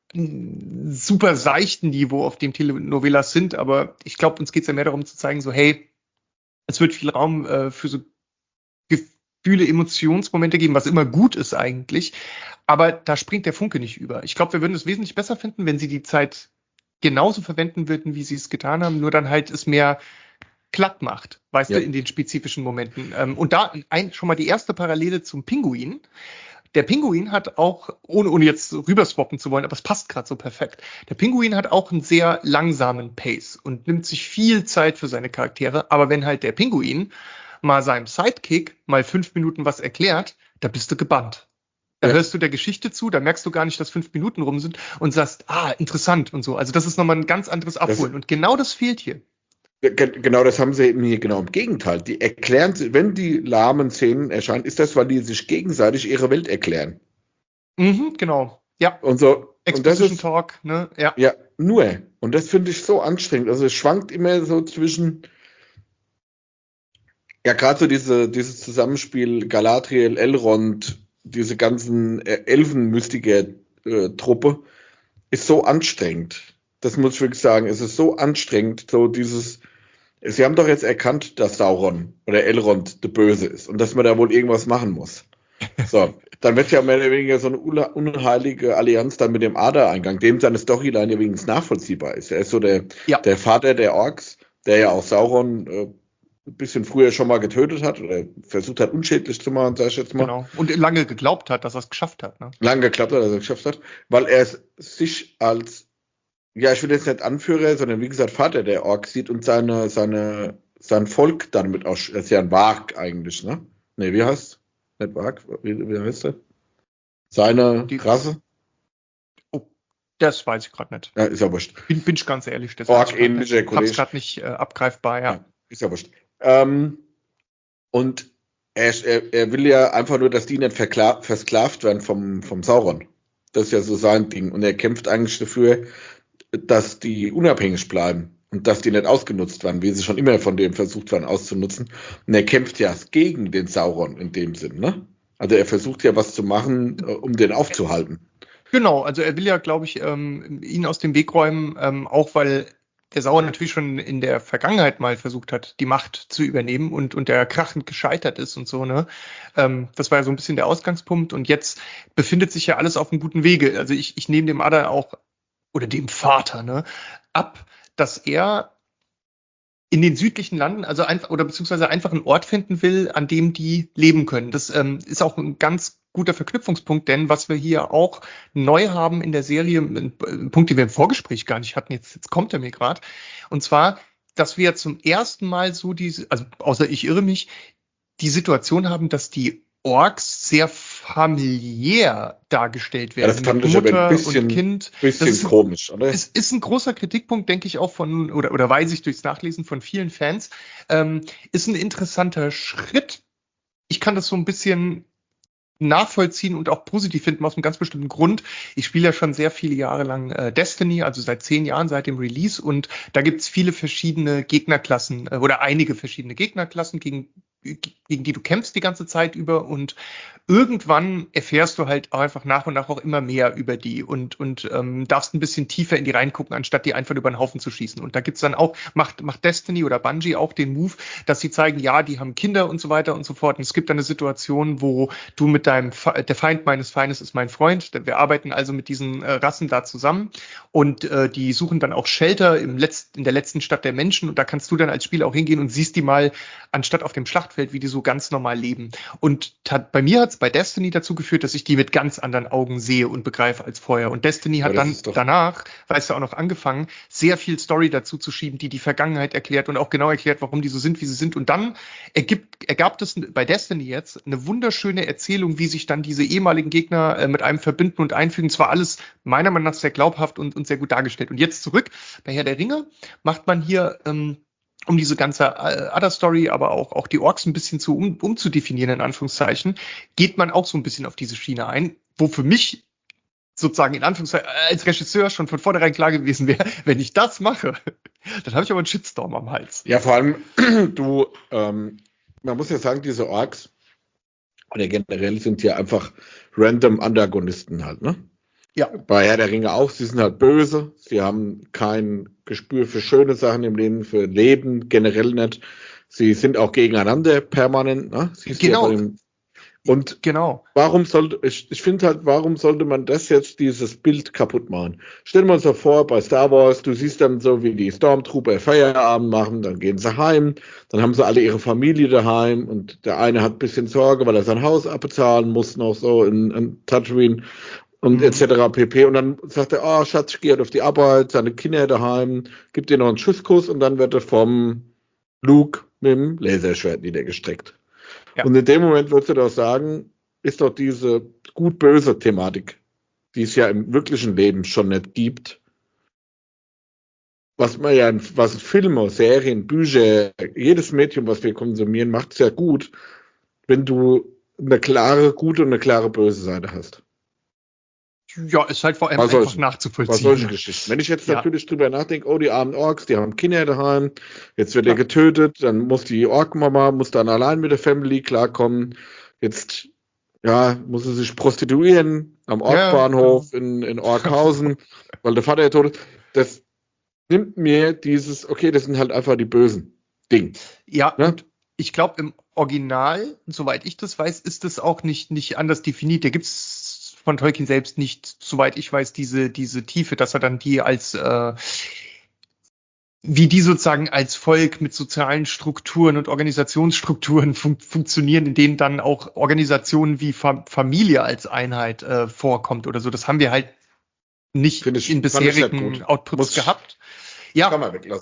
super seichten Niveau, auf dem Telenovelas sind. Aber ich glaube, uns geht es ja mehr darum zu zeigen, so, hey, es wird viel Raum für so Gefühle, Emotionsmomente geben, was immer gut ist eigentlich. Aber da springt der Funke nicht über. Ich glaube, wir würden es wesentlich besser finden, wenn sie die Zeit genauso verwenden würden, wie sie es getan haben, nur dann halt es mehr glatt macht, weißt du, in den spezifischen Momenten. Und da schon mal die erste Parallele zum Pinguin. Der Pinguin hat auch, ohne jetzt rüberswappen zu wollen, aber es passt gerade so perfekt. Der Pinguin hat auch einen sehr langsamen Pace und nimmt sich viel Zeit für seine Charaktere. Aber wenn halt der Pinguin mal seinem Sidekick mal 5 Minuten was erklärt, da bist du gebannt. Da hörst du der Geschichte zu, da merkst du gar nicht, dass 5 Minuten rum sind und sagst, interessant und so. Also das ist nochmal ein ganz anderes Abholen. Und genau das fehlt hier. Genau, das haben sie eben hier genau im Gegenteil. Die erklären, wenn die lahmen Szenen erscheinen, ist das, weil die sich gegenseitig ihre Welt erklären. Genau. Ja. Und so. Exposition Talk, ne? Ja. Ja, nur. Und das finde ich so anstrengend. Also es schwankt immer so zwischen, ja, gerade so dieses Zusammenspiel Galadriel, Elrond, diese ganzen Elfenmystiker-Truppe, ist so anstrengend. Das muss ich wirklich sagen. Es ist so anstrengend, so dieses. Sie haben doch jetzt erkannt, dass Sauron oder Elrond der Böse ist und dass man da wohl irgendwas machen muss. So, dann wird ja mehr oder weniger so eine unheilige Allianz dann mit dem Ader-Eingang, dem seine Storyline ja wenigstens nachvollziehbar ist. Er ist so der Vater der Orks, der ja auch Sauron ein bisschen früher schon mal getötet hat oder versucht hat, unschädlich zu machen, sag ich jetzt mal. Genau. Und lange geglaubt hat, dass er es geschafft hat. Ne? Lange geglaubt hat, dass er es geschafft hat, weil er sich als, ja, ich will jetzt nicht Anführer, sondern wie gesagt Vater der Orks sieht und sein Volk dann mit aus. Das ist ja ein Varg eigentlich, ne? Ne, wie heißt? Nicht Varg, wie heißt der? Seine Rasse? Oh, das weiß ich gerade nicht. Ja, ist ja wurscht. Bin ich ganz ehrlich. Ork-ähnlicher Kollege. Hab's gerade nicht abgreifbar, ja. Ist ja wurscht. Und er will ja einfach nur, dass die nicht versklavt werden vom Sauron. Das ist ja so sein Ding. Und er kämpft eigentlich dafür, dass die unabhängig bleiben und dass die nicht ausgenutzt werden, wie sie schon immer von dem versucht werden auszunutzen. Und er kämpft ja gegen den Sauron in dem Sinn, ne? Also er versucht ja was zu machen, um den aufzuhalten. Genau, also er will ja, glaube ich, ihn aus dem Weg räumen, auch weil der Sauron natürlich schon in der Vergangenheit mal versucht hat, die Macht zu übernehmen und der krachend gescheitert ist und so, ne? Das war ja so ein bisschen der Ausgangspunkt und jetzt befindet sich ja alles auf einem guten Wege. Also ich nehme dem Adar auch oder dem Vater, ne, ab, dass er in den südlichen Landen, also einfach oder beziehungsweise einfach einen Ort finden will, an dem die leben können. Das ist auch ein ganz guter Verknüpfungspunkt, denn was wir hier auch neu haben in der Serie, ein Punkt, den wir im Vorgespräch gar nicht hatten, jetzt kommt er mir gerade, und zwar, dass wir zum ersten Mal so also außer ich irre mich, die Situation haben, dass die Orks sehr familiär dargestellt werden. Ja, das fand ich Mutter aber ein bisschen, und Kind. Bisschen komisch, oder? Es ist ein großer Kritikpunkt, denke ich, auch von, oder weiß ich durchs Nachlesen von vielen Fans. Ist ein interessanter Schritt. Ich kann das so ein bisschen nachvollziehen und auch positiv finden aus einem ganz bestimmten Grund. Ich spiele ja schon sehr viele Jahre lang Destiny, also seit 10 Jahren, seit dem Release, und da gibt's viele verschiedene Gegnerklassen oder einige verschiedene Gegnerklassen, gegen die du kämpfst die ganze Zeit über, und irgendwann erfährst du halt auch einfach nach und nach auch immer mehr über die und darfst ein bisschen tiefer in die reingucken, anstatt die einfach über den Haufen zu schießen. Und da gibt's dann auch, macht Destiny oder Bungie auch den Move, dass sie zeigen, ja, die haben Kinder und so weiter und so fort. Und es gibt dann eine Situation, wo du mit der Feind meines Feindes ist mein Freund. Wir arbeiten also mit diesen Rassen da zusammen, und die suchen dann auch Shelter in der letzten Stadt der Menschen, und da kannst du dann als Spieler auch hingehen und siehst die mal, anstatt auf dem Schlachtfeld, wie die so ganz normal leben. Und bei mir hat's bei Destiny dazu geführt, dass ich die mit ganz anderen Augen sehe und begreife als vorher. Und Destiny hat dann danach, weißt du, auch noch angefangen, sehr viel Story dazu zu schieben, die Vergangenheit erklärt und auch genau erklärt, warum die so sind, wie sie sind. Und dann ergab es bei Destiny jetzt eine wunderschöne Erzählung, wie sich dann diese ehemaligen Gegner mit einem verbinden und einfügen. Zwar alles meiner Meinung nach sehr glaubhaft und sehr gut dargestellt. Und jetzt zurück bei Herr der Ringe macht man hier um diese ganze Other-Story, aber auch die Orks ein bisschen umzudefinieren, in Anführungszeichen, geht man auch so ein bisschen auf diese Schiene ein, wo für mich sozusagen in Anführungszeichen als Regisseur schon von vornherein klar gewesen wäre, wenn ich das mache, dann habe ich aber einen Shitstorm am Hals. Ja, vor allem, man muss ja sagen, diese Orks, oder generell sind ja einfach random Antagonisten halt, ne? Ja. Bei Herr der Ringe auch, sie sind halt böse, sie haben kein Gespür für schöne Sachen im Leben, für Leben generell nicht. Sie sind auch gegeneinander permanent, ne? Genau. Und genau. Ich finde halt, warum sollte man das jetzt, dieses Bild kaputt machen? Stell dir mal so vor, bei Star Wars, du siehst dann so, wie die Stormtrooper Feierabend machen, dann gehen sie heim, dann haben sie alle ihre Familie daheim, und der eine hat ein bisschen Sorge, weil er sein Haus abbezahlen muss, noch so in Tatooine und etc. pp. Und dann sagt er, oh Schatz, ich gehe halt auf die Arbeit, seine Kinder daheim, gibt dir noch einen Schusskuss, und dann wird er vom Luke mit dem Laserschwert niedergestreckt. Ja. Und in dem Moment würdest du doch sagen, ist doch diese gut-böse Thematik, die es ja im wirklichen Leben schon nicht gibt, was Filme, Serien, Bücher, jedes Medium, was wir konsumieren, macht es ja gut, wenn du eine klare gute und eine klare böse Seite hast. Ja, ist halt vor allem einfach nachzuvollziehen. Was solche Geschichten. Wenn ich jetzt natürlich drüber nachdenke, oh, die armen Orks, die haben Kinder daheim, jetzt wird er getötet, dann muss die Ork-Mama, dann allein mit der Family klarkommen, jetzt, muss sie sich prostituieren am Orkbahnhof in Orkhausen, weil der Vater ja tot ist. Das nimmt mir dieses, okay, das sind halt einfach die bösen Ding. Ja, und ich glaube, im Original, soweit ich das weiß, ist das auch nicht anders definiert. Da gibt's von Tolkien selbst nicht, soweit ich weiß, diese Tiefe, dass er dann die als wie die sozusagen als Volk mit sozialen Strukturen und Organisationsstrukturen funktionieren, in denen dann auch Organisationen wie Familie als Einheit vorkommt oder so. Das haben wir halt nicht in bisherigen Outputs gehabt. Ja, kann man weglassen.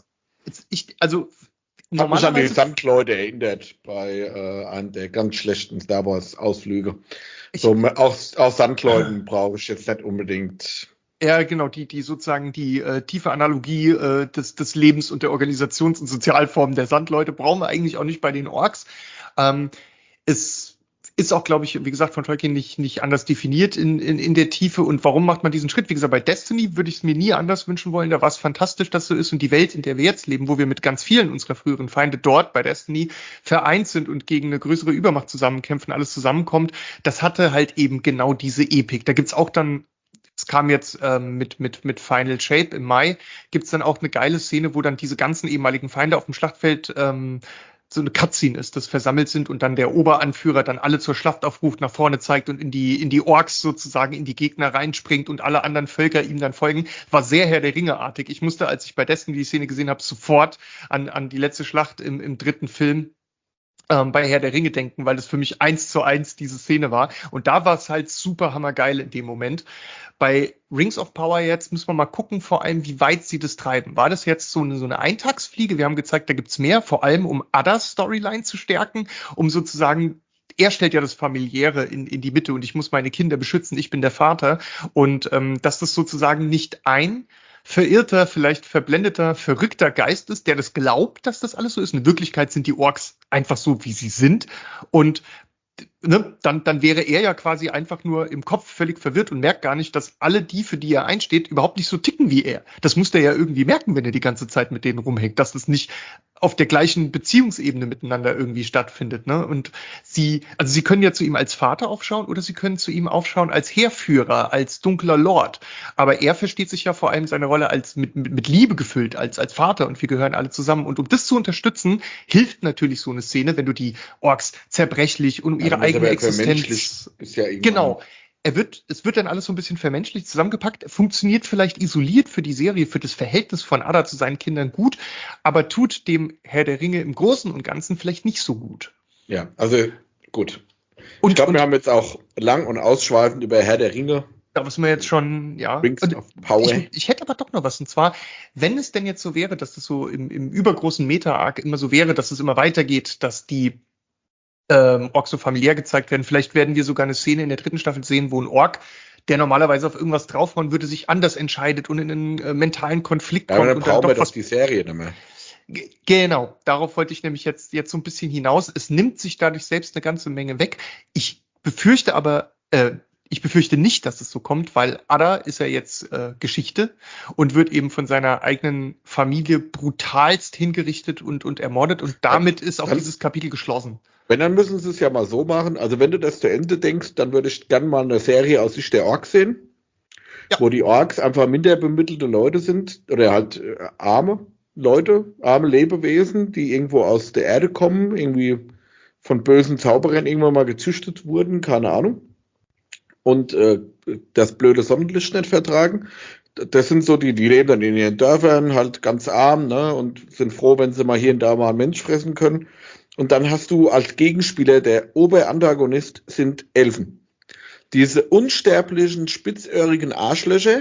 Hat mich an die Sandleute erinnert bei einem der ganz schlechten Star Wars Ausflüge. Auch Sandleuten brauche ich jetzt nicht unbedingt. Ja, genau, die sozusagen die tiefe Analogie des Lebens und der Organisations- und Sozialformen der Sandleute brauchen wir eigentlich auch nicht bei den Orks. Es ist auch, glaube ich, wie gesagt, von Tolkien nicht anders definiert in der Tiefe. Und warum macht man diesen Schritt? Wie gesagt, bei Destiny würde ich es mir nie anders wünschen wollen. Da war es fantastisch, dass so ist. Und die Welt, in der wir jetzt leben, wo wir mit ganz vielen unserer früheren Feinde dort bei Destiny vereint sind und gegen eine größere Übermacht zusammenkämpfen, alles zusammenkommt, das hatte halt eben genau diese Epik. Da gibt's auch dann, es kam jetzt mit Final Shape im Mai, gibt's dann auch eine geile Szene, wo dann diese ganzen ehemaligen Feinde auf dem Schlachtfeld so eine Cutscene ist, dass versammelt sind und dann der Oberanführer dann alle zur Schlacht aufruft, nach vorne zeigt und in die Orks sozusagen, in die Gegner reinspringt und alle anderen Völker ihm dann folgen, war sehr Herr der Ringe-artig. Ich musste, als ich bei Destiny die Szene gesehen habe, sofort an die letzte Schlacht im dritten Film bei Herr der Ringe denken, weil das für mich 1:1 diese Szene war. Und da war es halt super hammergeil in dem Moment. Bei Rings of Power jetzt müssen wir mal gucken, vor allem, wie weit sie das treiben. War das jetzt so eine Eintagsfliege? Wir haben gezeigt, da gibt's mehr, vor allem um Adas Storyline zu stärken, um sozusagen, er stellt ja das Familiäre in die Mitte und ich muss meine Kinder beschützen, ich bin der Vater. Und dass das sozusagen nicht ein verirrter, vielleicht verblendeter, verrückter Geist ist, der das glaubt, dass das alles so ist. In Wirklichkeit sind die Orks einfach so, wie sie sind. Und ne, dann wäre er ja quasi einfach nur im Kopf völlig verwirrt und merkt gar nicht, dass alle die, für die er einsteht, überhaupt nicht so ticken wie er. Das muss der ja irgendwie merken, wenn er die ganze Zeit mit denen rumhängt, dass das nicht auf der gleichen Beziehungsebene miteinander irgendwie stattfindet, ne? Und sie können ja zu ihm als Vater aufschauen oder sie können zu ihm aufschauen als Heerführer, als dunkler Lord. Aber er versteht sich ja vor allem seine Rolle als mit Liebe gefüllt, als Vater, und wir gehören alle zusammen. Und um das zu unterstützen, hilft natürlich so eine Szene, wenn du die Orks zerbrechlich und um ihre eigene Existenz. Ist ja genau. Es wird dann alles so ein bisschen vermenschlicht zusammengepackt, funktioniert vielleicht isoliert für die Serie, für das Verhältnis von Adar zu seinen Kindern gut, aber tut dem Herr der Ringe im Großen und Ganzen vielleicht nicht so gut. Ja, also gut. Ich glaube, wir haben jetzt auch lang und ausschweifend über Herr der Ringe. Da müssen wir jetzt schon, ja. Ich hätte aber doch noch was, und zwar, wenn es denn jetzt so wäre, dass das so im übergroßen Meta-Arc immer so wäre, dass es immer weitergeht, dass die Orks so familiär gezeigt werden. Vielleicht werden wir sogar eine Szene in der 3. Staffel sehen, wo ein Ork, der normalerweise auf irgendwas draufhauen würde, sich anders entscheidet und in einen mentalen Konflikt kommt. Dann und brauchen wir doch die Serie nicht mehr. Genau, darauf wollte ich nämlich jetzt so ein bisschen hinaus. Es nimmt sich dadurch selbst eine ganze Menge weg. Ich befürchte nicht, dass es so kommt, weil Adar ist ja jetzt Geschichte und wird eben von seiner eigenen Familie brutalst hingerichtet und ermordet, und damit ist auch dieses Kapitel geschlossen. Wenn, dann müssen sie es ja mal so machen. Also wenn du das zu Ende denkst, dann würde ich gerne mal eine Serie aus Sicht der Orks sehen, ja, wo die Orks einfach minder bemittelte Leute sind oder halt arme Leute, arme Lebewesen, die irgendwo aus der Erde kommen, irgendwie von bösen Zauberern irgendwann mal gezüchtet wurden, keine Ahnung, und das blöde Sonnenlicht nicht vertragen. Das sind so die leben dann in ihren Dörfern, halt ganz arm, ne, und sind froh, wenn sie mal hier und da mal einen Mensch fressen können. Und dann hast du als Gegenspieler, der Oberantagonist sind Elfen. Diese unsterblichen, spitzöhrigen Arschlöcher,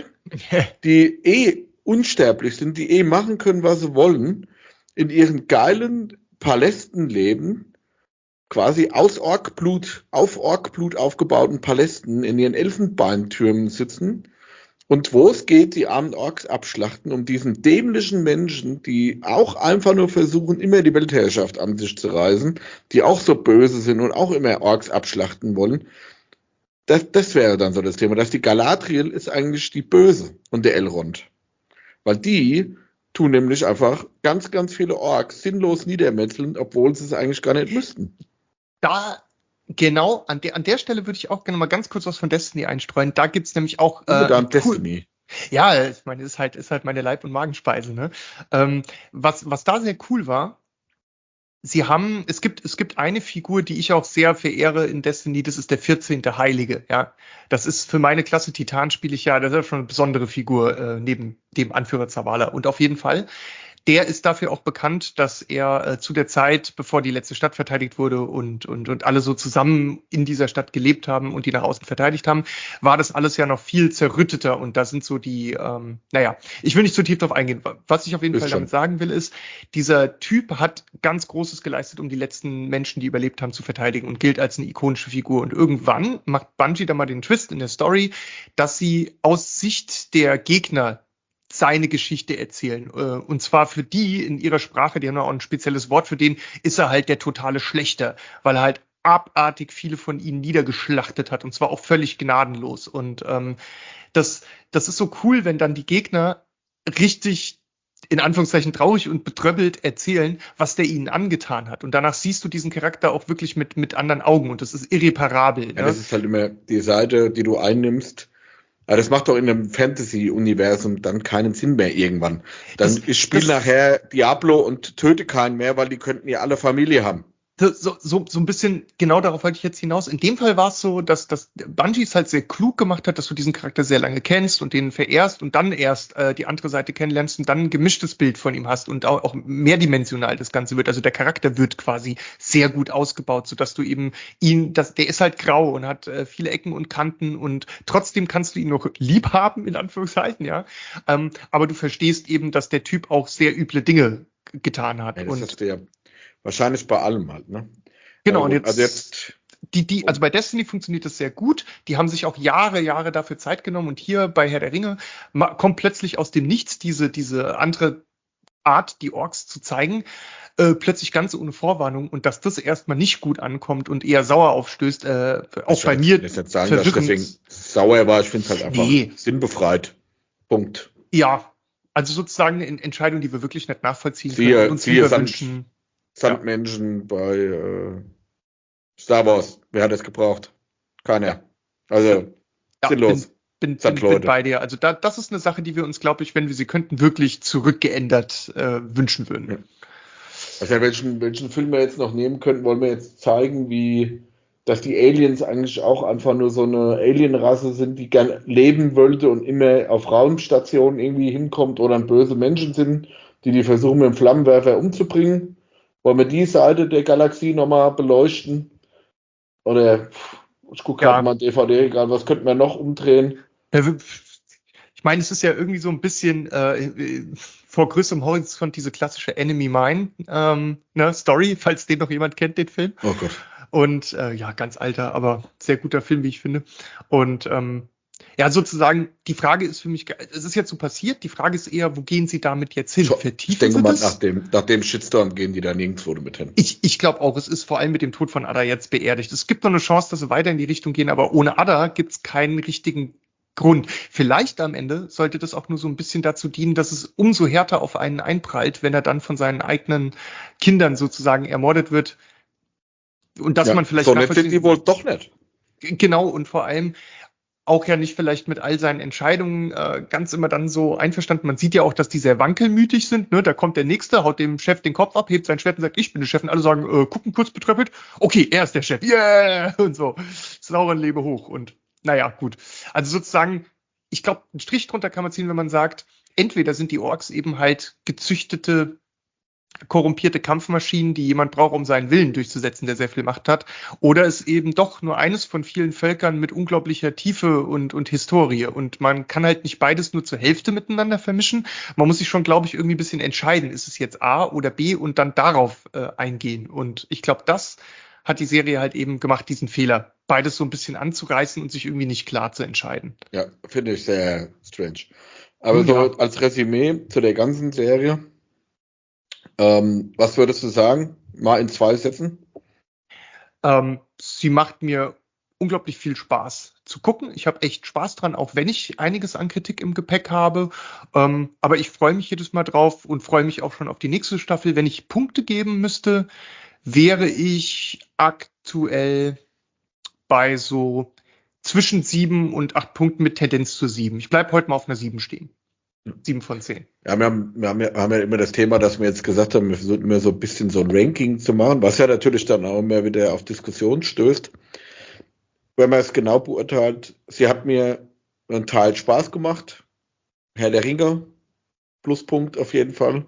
die unsterblich sind, die machen können, was sie wollen, in ihren geilen Palästen leben, quasi auf Orkblut aufgebauten Palästen in ihren Elfenbeintürmen sitzen und wo es geht, die armen Orks abschlachten, um diesen dämlichen Menschen, die auch einfach nur versuchen, immer die Weltherrschaft an sich zu reißen, die auch so böse sind und auch immer Orks abschlachten wollen. Das wäre dann so das Thema, dass die Galadriel ist eigentlich die Böse und der Elrond. Weil die tun nämlich einfach ganz, ganz viele Orks sinnlos niedermetzeln, obwohl sie es eigentlich gar nicht müssten. Genau, an der Stelle würde ich auch gerne mal ganz kurz was von Destiny einstreuen. Da gibt's nämlich auch Destiny. Ja, ich meine, ist halt meine Leib- und Magenspeise, ne? Was da sehr cool war, es gibt eine Figur, die ich auch sehr verehre in Destiny, das ist der 14. Heilige, ja. Das ist für meine Klasse Titan, spiele ich ja, das ist ja schon eine besondere Figur neben dem Anführer Zavala. Und auf jeden Fall, der ist dafür auch bekannt, dass er zu der Zeit, bevor die letzte Stadt verteidigt wurde und alle so zusammen in dieser Stadt gelebt haben und die nach außen verteidigt haben, war das alles ja noch viel zerrütteter. Und da sind so die, ich will nicht zu tief drauf eingehen. Was ich auf jeden Fall damit sagen will, ist, dieser Typ hat ganz Großes geleistet, um die letzten Menschen, die überlebt haben, zu verteidigen und gilt als eine ikonische Figur. Und irgendwann macht Bungie da mal den Twist in der Story, dass sie aus Sicht der Gegner seine Geschichte erzählen. Und zwar für die in ihrer Sprache, die haben auch ein spezielles Wort für den, ist er halt der totale Schlechter, weil er halt abartig viele von ihnen niedergeschlachtet hat, und zwar auch völlig gnadenlos. Und das ist so cool, wenn dann die Gegner richtig in Anführungszeichen traurig und betröppelt erzählen, was der ihnen angetan hat. Und danach siehst du diesen Charakter auch wirklich mit anderen Augen, und das ist irreparabel. Ja, ne? Das ist halt immer die Seite, die du einnimmst. Aber das macht doch in einem Fantasy-Universum dann keinen Sinn mehr irgendwann. Dann ich spiele nachher Diablo und töte keinen mehr, weil die könnten ja alle Familie haben. So ein bisschen, genau darauf wollte ich jetzt hinaus. In dem Fall war es so, dass Bungie es halt sehr klug gemacht hat, dass du diesen Charakter sehr lange kennst und den verehrst und dann erst die andere Seite kennenlernst und dann ein gemischtes Bild von ihm hast und auch mehrdimensional das Ganze wird. Also der Charakter wird quasi sehr gut ausgebaut, sodass du eben der ist halt grau und hat viele Ecken und Kanten, und trotzdem kannst du ihn noch lieb haben, in Anführungszeichen, ja. Aber du verstehst eben, dass der Typ auch sehr üble Dinge getan hat. Ja, das ist der wahrscheinlich bei allem halt, ne? Genau, und jetzt also bei Destiny funktioniert das sehr gut. Die haben sich auch Jahre dafür Zeit genommen, und hier bei Herr der Ringe kommt plötzlich aus dem Nichts diese andere Art, die Orks zu zeigen, plötzlich ganz ohne Vorwarnung und dass das erstmal nicht gut ankommt und eher sauer aufstößt, auch bei mir nicht sagen, dass ich deswegen sauer war, ich finde es halt einfach sinnbefreit. Punkt. Ja, also sozusagen eine Entscheidung, die wir wirklich nicht nachvollziehen können und uns lieber wünschen. Sandmenschen bei Star Wars, wer hat das gebraucht? Keiner. Also, sinnlos. Bin bei dir. Also das ist eine Sache, die wir uns, glaube ich, wenn wir sie könnten, wirklich zurückgeändert wünschen würden. Ja. Also welchen Film wir jetzt noch nehmen könnten, wollen wir jetzt zeigen, dass die Aliens eigentlich auch einfach nur so eine Alienrasse sind, die gern leben wollte und immer auf Raumstationen irgendwie hinkommt oder böse Menschen sind, die versuchen mit dem Flammenwerfer umzubringen. Wollen wir die Seite der Galaxie nochmal beleuchten? Oder ich gucke gerade mal DVD, was könnten wir noch umdrehen? Ich meine, es ist ja irgendwie so ein bisschen vor größerem Horizont diese klassische Enemy Mine Story, falls den noch jemand kennt, den Film. Oh Gott. Und ganz alter, aber sehr guter Film, wie ich finde. Und sozusagen, die Frage ist für mich, es ist jetzt so passiert, die Frage ist eher, wo gehen Sie damit jetzt hin? Ich denke mal, nach dem Shitstorm gehen die da nirgendwo mit hin. Ich glaube auch, es ist vor allem mit dem Tod von Ada jetzt beerdigt. Es gibt noch eine Chance, dass sie weiter in die Richtung gehen, aber ohne Ada gibt es keinen richtigen Grund. Vielleicht am Ende sollte das auch nur so ein bisschen dazu dienen, dass es umso härter auf einen einprallt, wenn er dann von seinen eigenen Kindern sozusagen ermordet wird. Und dass man vielleicht... So nett sind die wohl doch nicht. Genau, und vor allem auch ja nicht vielleicht mit all seinen Entscheidungen ganz immer dann so einverstanden. Man sieht ja auch, dass die sehr wankelmütig sind. Ne? Da kommt der Nächste, haut dem Chef den Kopf ab, hebt sein Schwert und sagt, ich bin der Chef. Und alle sagen, gucken kurz betröppelt. Okay, er ist der Chef. Yeah! Und so. Sauren lebe hoch. Und naja, gut. Also sozusagen, ich glaube, einen Strich drunter kann man ziehen, wenn man sagt, entweder sind die Orks eben halt gezüchtete, korrumpierte Kampfmaschinen, die jemand braucht, um seinen Willen durchzusetzen, der sehr viel Macht hat, oder ist eben doch nur eines von vielen Völkern mit unglaublicher Tiefe und Historie. Und man kann halt nicht beides nur zur Hälfte miteinander vermischen. Man muss sich schon, glaube ich, irgendwie ein bisschen entscheiden, ist es jetzt A oder B und dann darauf eingehen. Und ich glaube, das hat die Serie halt eben gemacht, diesen Fehler, beides so ein bisschen anzureißen und sich irgendwie nicht klar zu entscheiden. Ja, finde ich sehr strange. Aber so als Resümee zu der ganzen Serie, was würdest du sagen? Mal in 2 Sätzen? Sie macht mir unglaublich viel Spaß zu gucken. Ich habe echt Spaß dran, auch wenn ich einiges an Kritik im Gepäck habe. Aber ich freue mich jedes Mal drauf und freue mich auch schon auf die nächste Staffel. Wenn ich Punkte geben müsste, wäre ich aktuell bei so zwischen 7 und 8 Punkten mit Tendenz zu 7. Ich bleibe heute mal auf einer 7 stehen. 7 von 10. Ja, wir haben ja immer das Thema, dass wir jetzt gesagt haben, wir versuchen immer so ein bisschen so ein Ranking zu machen, was ja natürlich dann auch immer wieder auf Diskussion stößt. Wenn man es genau beurteilt, sie hat mir einen Teil Spaß gemacht. Herr der Ringe, Pluspunkt auf jeden Fall.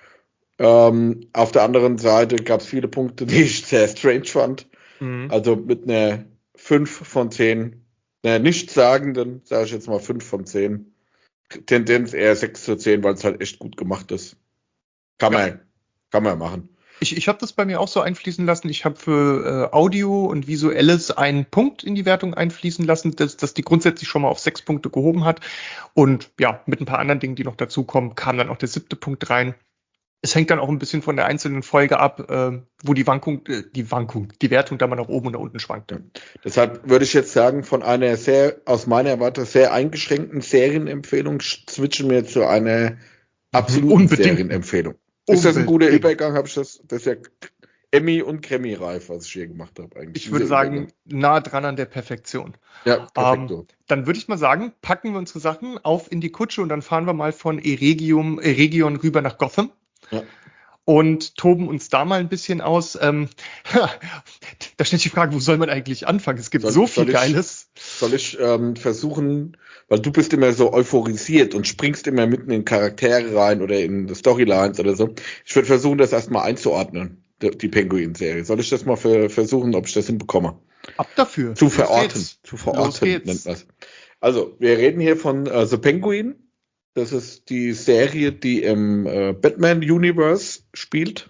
Auf der anderen Seite gab es viele Punkte, die ich sehr strange fand. Mhm. Also mit einer 5 von 10, einer nichtssagenden, sage ich jetzt mal 5 von 10. Tendenz eher 6 zu 10, weil es halt echt gut gemacht ist. Kann man machen. Ich habe das bei mir auch so einfließen lassen. Ich habe für Audio und Visuelles einen Punkt in die Wertung einfließen lassen, dass die grundsätzlich schon mal auf 6 Punkte gehoben hat. Und ja, mit ein paar anderen Dingen, die noch dazukommen, kam dann auch der 7. Punkt rein. Es hängt dann auch ein bisschen von der einzelnen Folge ab, wo die Wertung da mal nach oben und nach unten schwankt. Ja. Deshalb würde ich jetzt sagen, von einer aus meiner Warte sehr eingeschränkten Serienempfehlung switchen wir zu einer absoluten Serienempfehlung. Ist das ein guter Übergang? Habe ich das ist ja Emmy und Grammy-reif, was ich hier gemacht habe eigentlich. Ich würde sagen, nah dran an der Perfektion. Ja, perfekt. Dann würde ich mal sagen, packen wir unsere Sachen auf in die Kutsche und dann fahren wir mal von Eregion rüber nach Gotham. Ja. Und toben uns da mal ein bisschen aus. Da stellt die Frage, wo soll man eigentlich anfangen? Es gibt so viel Geiles. Soll ich versuchen, weil du bist immer so euphorisiert und springst immer mitten in Charaktere rein oder in Storylines oder so. Ich würde versuchen, das erstmal einzuordnen, die Penguin-Serie. Soll ich das mal versuchen, ob ich das hinbekomme? Ab dafür. Zu verorten nennt man es. Also, wir reden hier von The Penguin. Das ist die Serie, die im Batman-Universe spielt.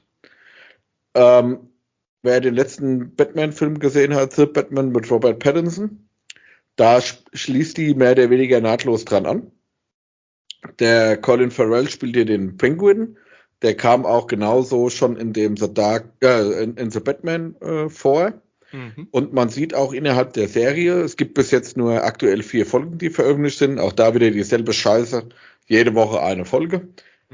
Wer den letzten Batman-Film gesehen hat, The Batman mit Robert Pattinson, da schließt die mehr oder weniger nahtlos dran an. Der Colin Farrell spielt hier den Penguin, Der kam auch genauso schon in dem in The Batman vor. Und man sieht auch innerhalb der Serie, es gibt bis jetzt nur aktuell 4 Folgen, die veröffentlicht sind. Auch da wieder dieselbe Scheiße. Jede Woche eine Folge.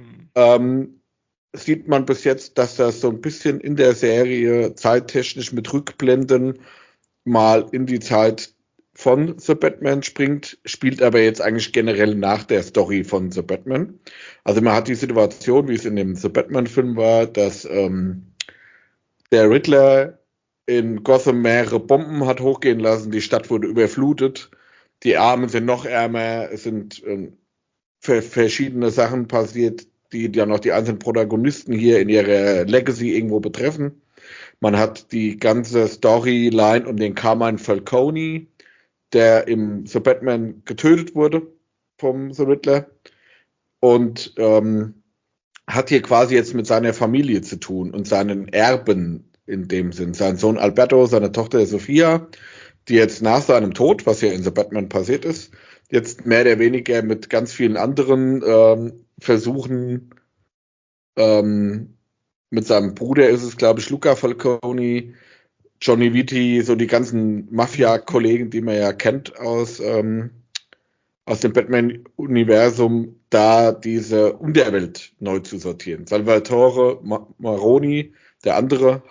Sieht man bis jetzt, dass das so ein bisschen in der Serie zeittechnisch mit Rückblenden mal in die Zeit von The Batman springt, spielt aber jetzt eigentlich generell nach der Story von The Batman. Also man hat die Situation, wie es in dem The Batman-Film war, dass der Riddler in Gotham mehrere Bomben hat hochgehen lassen, die Stadt wurde überflutet, die Armen sind noch ärmer, es sind verschiedene Sachen passiert, die dann auch die einzelnen Protagonisten hier in ihrer Legacy irgendwo betreffen. Man hat die ganze Storyline um den Carmine Falcone, der im The Batman getötet wurde vom The Riddler und hat hier quasi jetzt mit seiner Familie zu tun und seinen Erben in dem Sinn. Sein Sohn Alberto, seine Tochter Sophia, die jetzt nach seinem Tod, was ja in The Batman passiert ist, jetzt mehr oder weniger mit ganz vielen anderen versuchen, mit seinem Bruder ist es, glaube ich, Luca Falcone, Johnny Vitti, so die ganzen Mafia-Kollegen, die man ja kennt aus dem Batman-Universum, da diese Unterwelt neu zu sortieren. Salvatore Maroni, der andere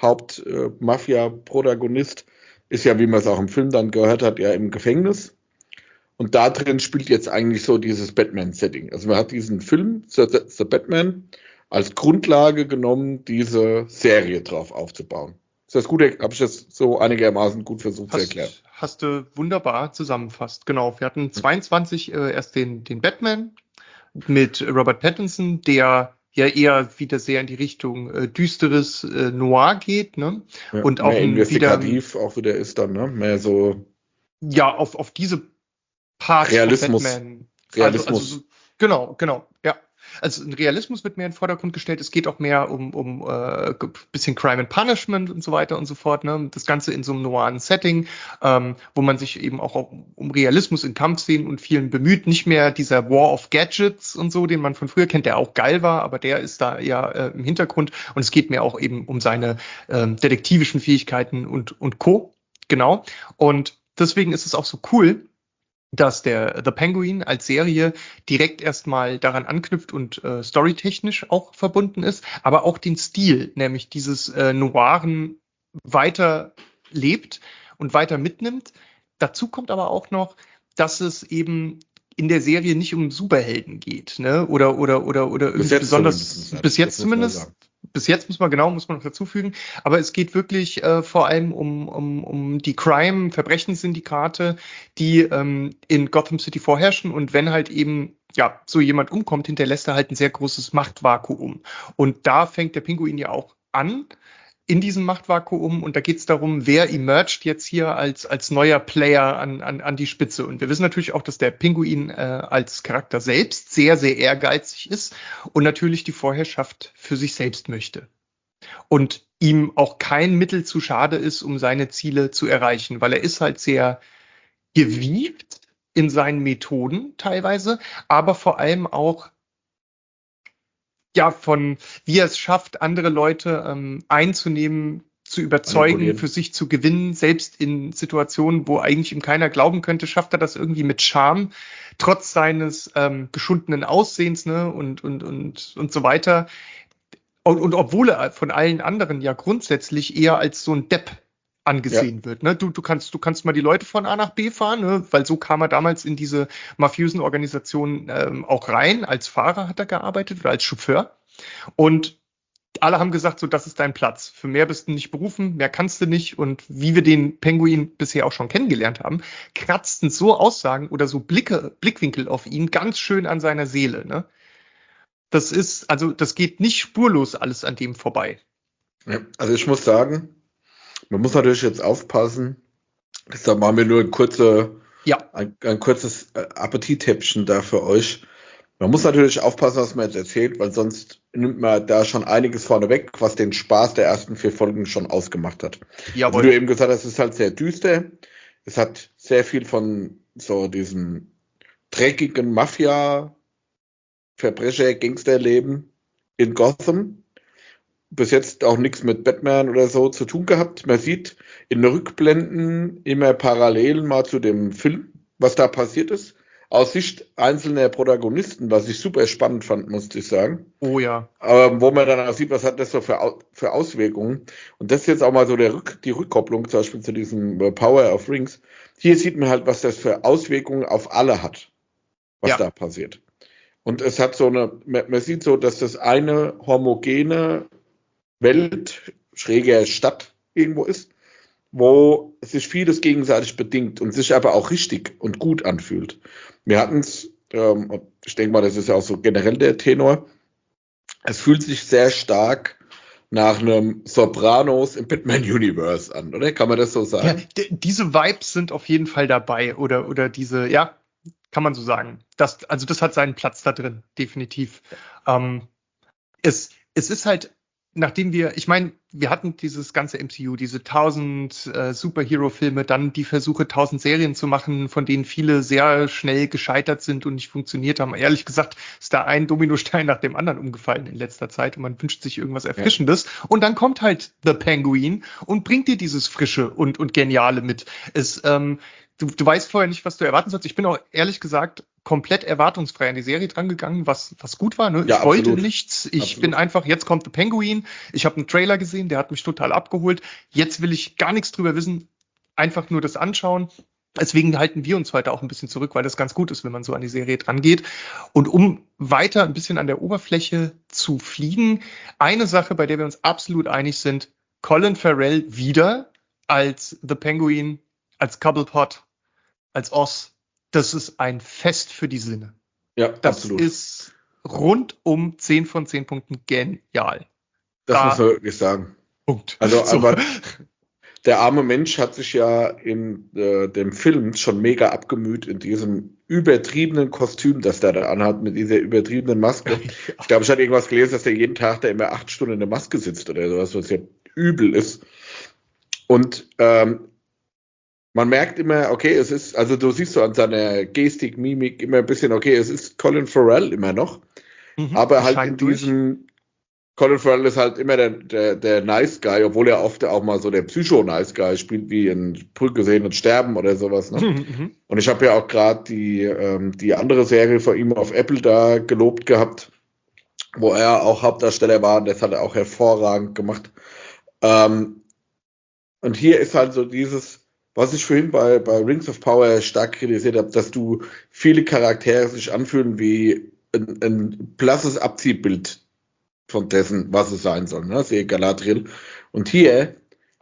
Haupt-Mafia-Protagonist, ist ja, wie man es auch im Film dann gehört hat, ja im Gefängnis. Und da drin spielt jetzt eigentlich so dieses Batman-Setting. Also man hat diesen Film, The Batman, als Grundlage genommen, diese Serie drauf aufzubauen. Ist das gut? Habe ich das so einigermaßen gut versucht zu erklären? Hast du wunderbar zusammenfasst. Genau, wir hatten 22 erst den Batman mit Robert Pattinson, der ja eher wieder sehr in die Richtung düsteres Noir geht, ne? Ja, und auch mehr investigativ wieder, auch wieder ist dann, ne? Mehr so ja, auf diese Parts Realismus. von Batman. Realismus. Genau, ja. Also ein Realismus wird mehr in den Vordergrund gestellt. Es geht auch mehr um bisschen Crime and Punishment und so weiter und so fort. Ne? Das Ganze in so einem noiren Setting, wo man sich eben auch um Realismus in Kampfszenen und vielen bemüht. Nicht mehr dieser War of Gadgets und so, den man von früher kennt, der auch geil war, aber der ist da eher im Hintergrund. Und es geht mehr auch eben um seine detektivischen Fähigkeiten und Co. Genau. Und deswegen ist es auch so cool, dass der The Penguin als Serie direkt erstmal daran anknüpft und storytechnisch auch verbunden ist, aber auch den Stil, nämlich dieses Noiren weiter lebt und weiter mitnimmt. Dazu kommt aber auch noch, dass es eben in der Serie nicht um Superhelden geht, ne? Oder irgendwie besonders, bis jetzt zumindest. Bis jetzt muss man noch dazu fügen, aber es geht wirklich vor allem um die Crime-Verbrechenssyndikate, die in Gotham City vorherrschen, und wenn halt eben ja so jemand umkommt, hinterlässt er halt ein sehr großes Machtvakuum. Und da fängt der Pinguin ja auch an, in diesem Machtvakuum, und da geht es darum, wer emergt jetzt hier als neuer Player an die Spitze. Und wir wissen natürlich auch, dass der Pinguin als Charakter selbst sehr, sehr ehrgeizig ist und natürlich die Vorherrschaft für sich selbst möchte. Und ihm auch kein Mittel zu schade ist, um seine Ziele zu erreichen, weil er ist halt sehr gewieft in seinen Methoden teilweise, aber vor allem auch ja, von wie er es schafft, andere Leute einzunehmen, zu überzeugen, für sich zu gewinnen, selbst in Situationen, wo eigentlich ihm keiner glauben könnte, schafft er das irgendwie mit Charme, trotz seines geschundenen Aussehens, ne, und so weiter. Und obwohl er von allen anderen ja grundsätzlich eher als so ein Depp angesehen wird. Ne? Du kannst mal die Leute von A nach B fahren, ne? Weil so kam er damals in diese mafiösen Organisationen auch rein. Als Fahrer hat er gearbeitet oder als Chauffeur. Und alle haben gesagt, so, das ist dein Platz. Für mehr bist du nicht berufen, mehr kannst du nicht. Und wie wir den Penguin bisher auch schon kennengelernt haben, kratzten so Aussagen oder so Blickwinkel auf ihn ganz schön an seiner Seele. Ne? Das geht nicht spurlos alles an dem vorbei. Ja, also ich muss sagen, man muss natürlich jetzt aufpassen. Deshalb machen wir nur ein kurzes Appetithäppchen da für euch. Man muss natürlich aufpassen, was man jetzt erzählt, weil sonst nimmt man da schon einiges vorne weg, was den Spaß der ersten 4 Folgen schon ausgemacht hat. Jawohl. Wie du eben gesagt hast, es ist halt sehr düster. Es hat sehr viel von so diesem dreckigen Mafia-Verbrecher-Gangsterleben in Gotham. Bis jetzt auch nichts mit Batman oder so zu tun gehabt. Man sieht in Rückblenden immer parallel mal zu dem Film, was da passiert ist. Aus Sicht einzelner Protagonisten, was ich super spannend fand, musste ich sagen. Oh ja. Wo man dann auch sieht, was hat das so für Auswirkungen. Und das ist jetzt auch mal so die Rückkopplung zum Beispiel zu diesem Power of Rings. Hier sieht man halt, was das für Auswirkungen auf alle hat, was da passiert. Und es hat man sieht so, dass das eine homogene Welt, schräge Stadt irgendwo ist, wo sich vieles gegenseitig bedingt und sich aber auch richtig und gut anfühlt. Wir hatten es, ich denke mal, das ist ja auch so generell der Tenor, es fühlt sich sehr stark nach einem Sopranos im Batman-Universe an, oder? Kann man das so sagen? Ja, diese Vibes sind auf jeden Fall dabei oder diese, ja, kann man so sagen. Das hat seinen Platz da drin, definitiv. Es ist halt, ich meine, wir hatten dieses ganze MCU, diese 1000 Superhero-Filme, dann die Versuche, 1000 Serien zu machen, von denen viele sehr schnell gescheitert sind und nicht funktioniert haben. Ehrlich gesagt ist da ein Dominostein nach dem anderen umgefallen in letzter Zeit und man wünscht sich irgendwas Erfrischendes. Ja. Und dann kommt halt The Penguin und bringt dir dieses Frische und Geniale mit. Du weißt vorher nicht, was du erwarten sollst. Ich bin auch ehrlich gesagt komplett erwartungsfrei an die Serie drangegangen, was gut war. Ne? Ja, ich wollte nichts. Bin einfach, jetzt kommt The Penguin. Ich habe einen Trailer gesehen, der hat mich total abgeholt. Jetzt will ich gar nichts drüber wissen. Einfach nur das anschauen. Deswegen halten wir uns heute auch ein bisschen zurück, weil das ganz gut ist, wenn man so an die Serie dran geht. Und um weiter ein bisschen an der Oberfläche zu fliegen, eine Sache, bei der wir uns absolut einig sind, Colin Farrell wieder als The Penguin, als Cobblepot, als Oz, das ist ein Fest für die Sinne. Ja, das absolut. Das ist rundum 10 von 10 Punkten genial. Das muss man wirklich sagen. Punkt. Also, aber der arme Mensch hat sich ja in dem Film schon mega abgemüht in diesem übertriebenen Kostüm, das der da anhat, mit dieser übertriebenen Maske. Ich glaube, ich hatte irgendwas gelesen, dass der jeden Tag da immer 8 Stunden in der Maske sitzt oder sowas, was ja übel ist. Und man merkt immer, okay, es ist, also du siehst so an seiner Gestik, Mimik immer ein bisschen, okay, es ist Colin Farrell immer noch, aber halt in diesem, Colin Farrell ist halt immer der Nice Guy, obwohl er oft auch mal so der Psycho-Nice Guy spielt, wie in Brücke sehen und sterben oder sowas. Ne? Und ich habe ja auch gerade die andere Serie von ihm auf Apple da gelobt gehabt, wo er auch Hauptdarsteller war, und das hat er auch hervorragend gemacht. Und hier ist halt so dieses, was ich vorhin bei Rings of Power stark kritisiert habe, dass du viele Charaktere sich anfühlen wie ein blasses Abziehbild von dessen, was es sein soll, ne? Sehe Galadriel. Und hier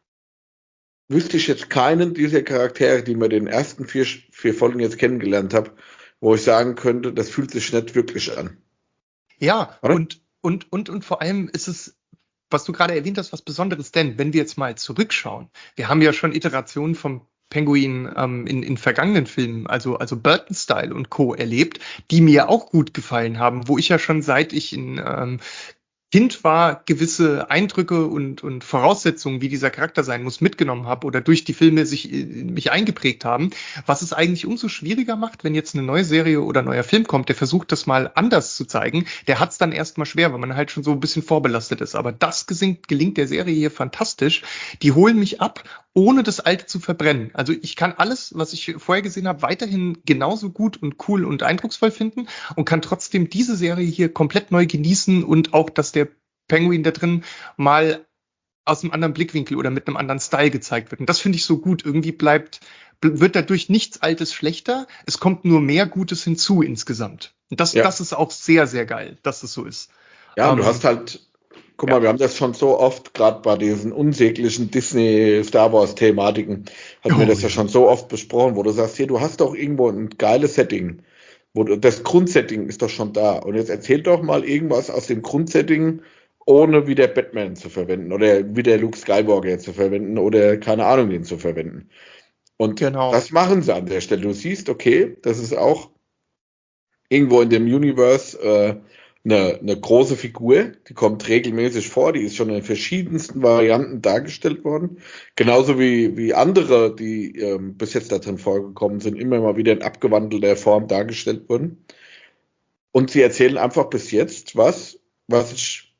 wüsste ich jetzt keinen dieser Charaktere, die mir den ersten vier Folgen jetzt kennengelernt habe, wo ich sagen könnte, das fühlt sich nicht wirklich an. Ja, oder? Und vor allem ist es, was du gerade erwähnt hast, was Besonderes, denn wenn wir jetzt mal zurückschauen, wir haben ja schon Iterationen vom Penguin in vergangenen Filmen, also Burton-Style und Co. erlebt, die mir auch gut gefallen haben, wo ich ja schon seit ich in Kind war, gewisse Eindrücke und Voraussetzungen, wie dieser Charakter sein muss, mitgenommen habe oder durch die Filme mich eingeprägt haben, was es eigentlich umso schwieriger macht, wenn jetzt eine neue Serie oder ein neuer Film kommt, der versucht, das mal anders zu zeigen, der hat es dann erstmal schwer, weil man halt schon so ein bisschen vorbelastet ist. Aber das gelingt der Serie hier fantastisch. Die holen mich ab, ohne das Alte zu verbrennen. Also ich kann alles, was ich vorher gesehen habe, weiterhin genauso gut und cool und eindrucksvoll finden und kann trotzdem diese Serie hier komplett neu genießen und auch, dass der Penguin da drin mal aus einem anderen Blickwinkel oder mit einem anderen Style gezeigt wird. Und das finde ich so gut. Irgendwie wird dadurch nichts Altes schlechter. Es kommt nur mehr Gutes hinzu insgesamt. Und das ist auch sehr, sehr geil, dass es so ist. Ja, du hast halt, guck mal, wir haben das schon so oft, gerade bei diesen unsäglichen Disney-Star Wars-Thematiken, hatten wir das ja schon so oft besprochen, wo du sagst, hier, du hast doch irgendwo ein geiles Setting. Das Grundsetting ist doch schon da. Und jetzt erzähl doch mal irgendwas aus dem Grundsetting, ohne wieder Batman zu verwenden oder wieder Luke Skywalker zu verwenden oder keine Ahnung, den zu verwenden. Und das machen sie an der Stelle. Du siehst, okay, das ist auch irgendwo in dem Universe eine große Figur, die kommt regelmäßig vor, die ist schon in verschiedensten Varianten dargestellt worden. Genauso wie andere, die bis jetzt da drin vorgekommen sind, immer mal wieder in abgewandelter Form dargestellt wurden. Und sie erzählen einfach bis jetzt was ich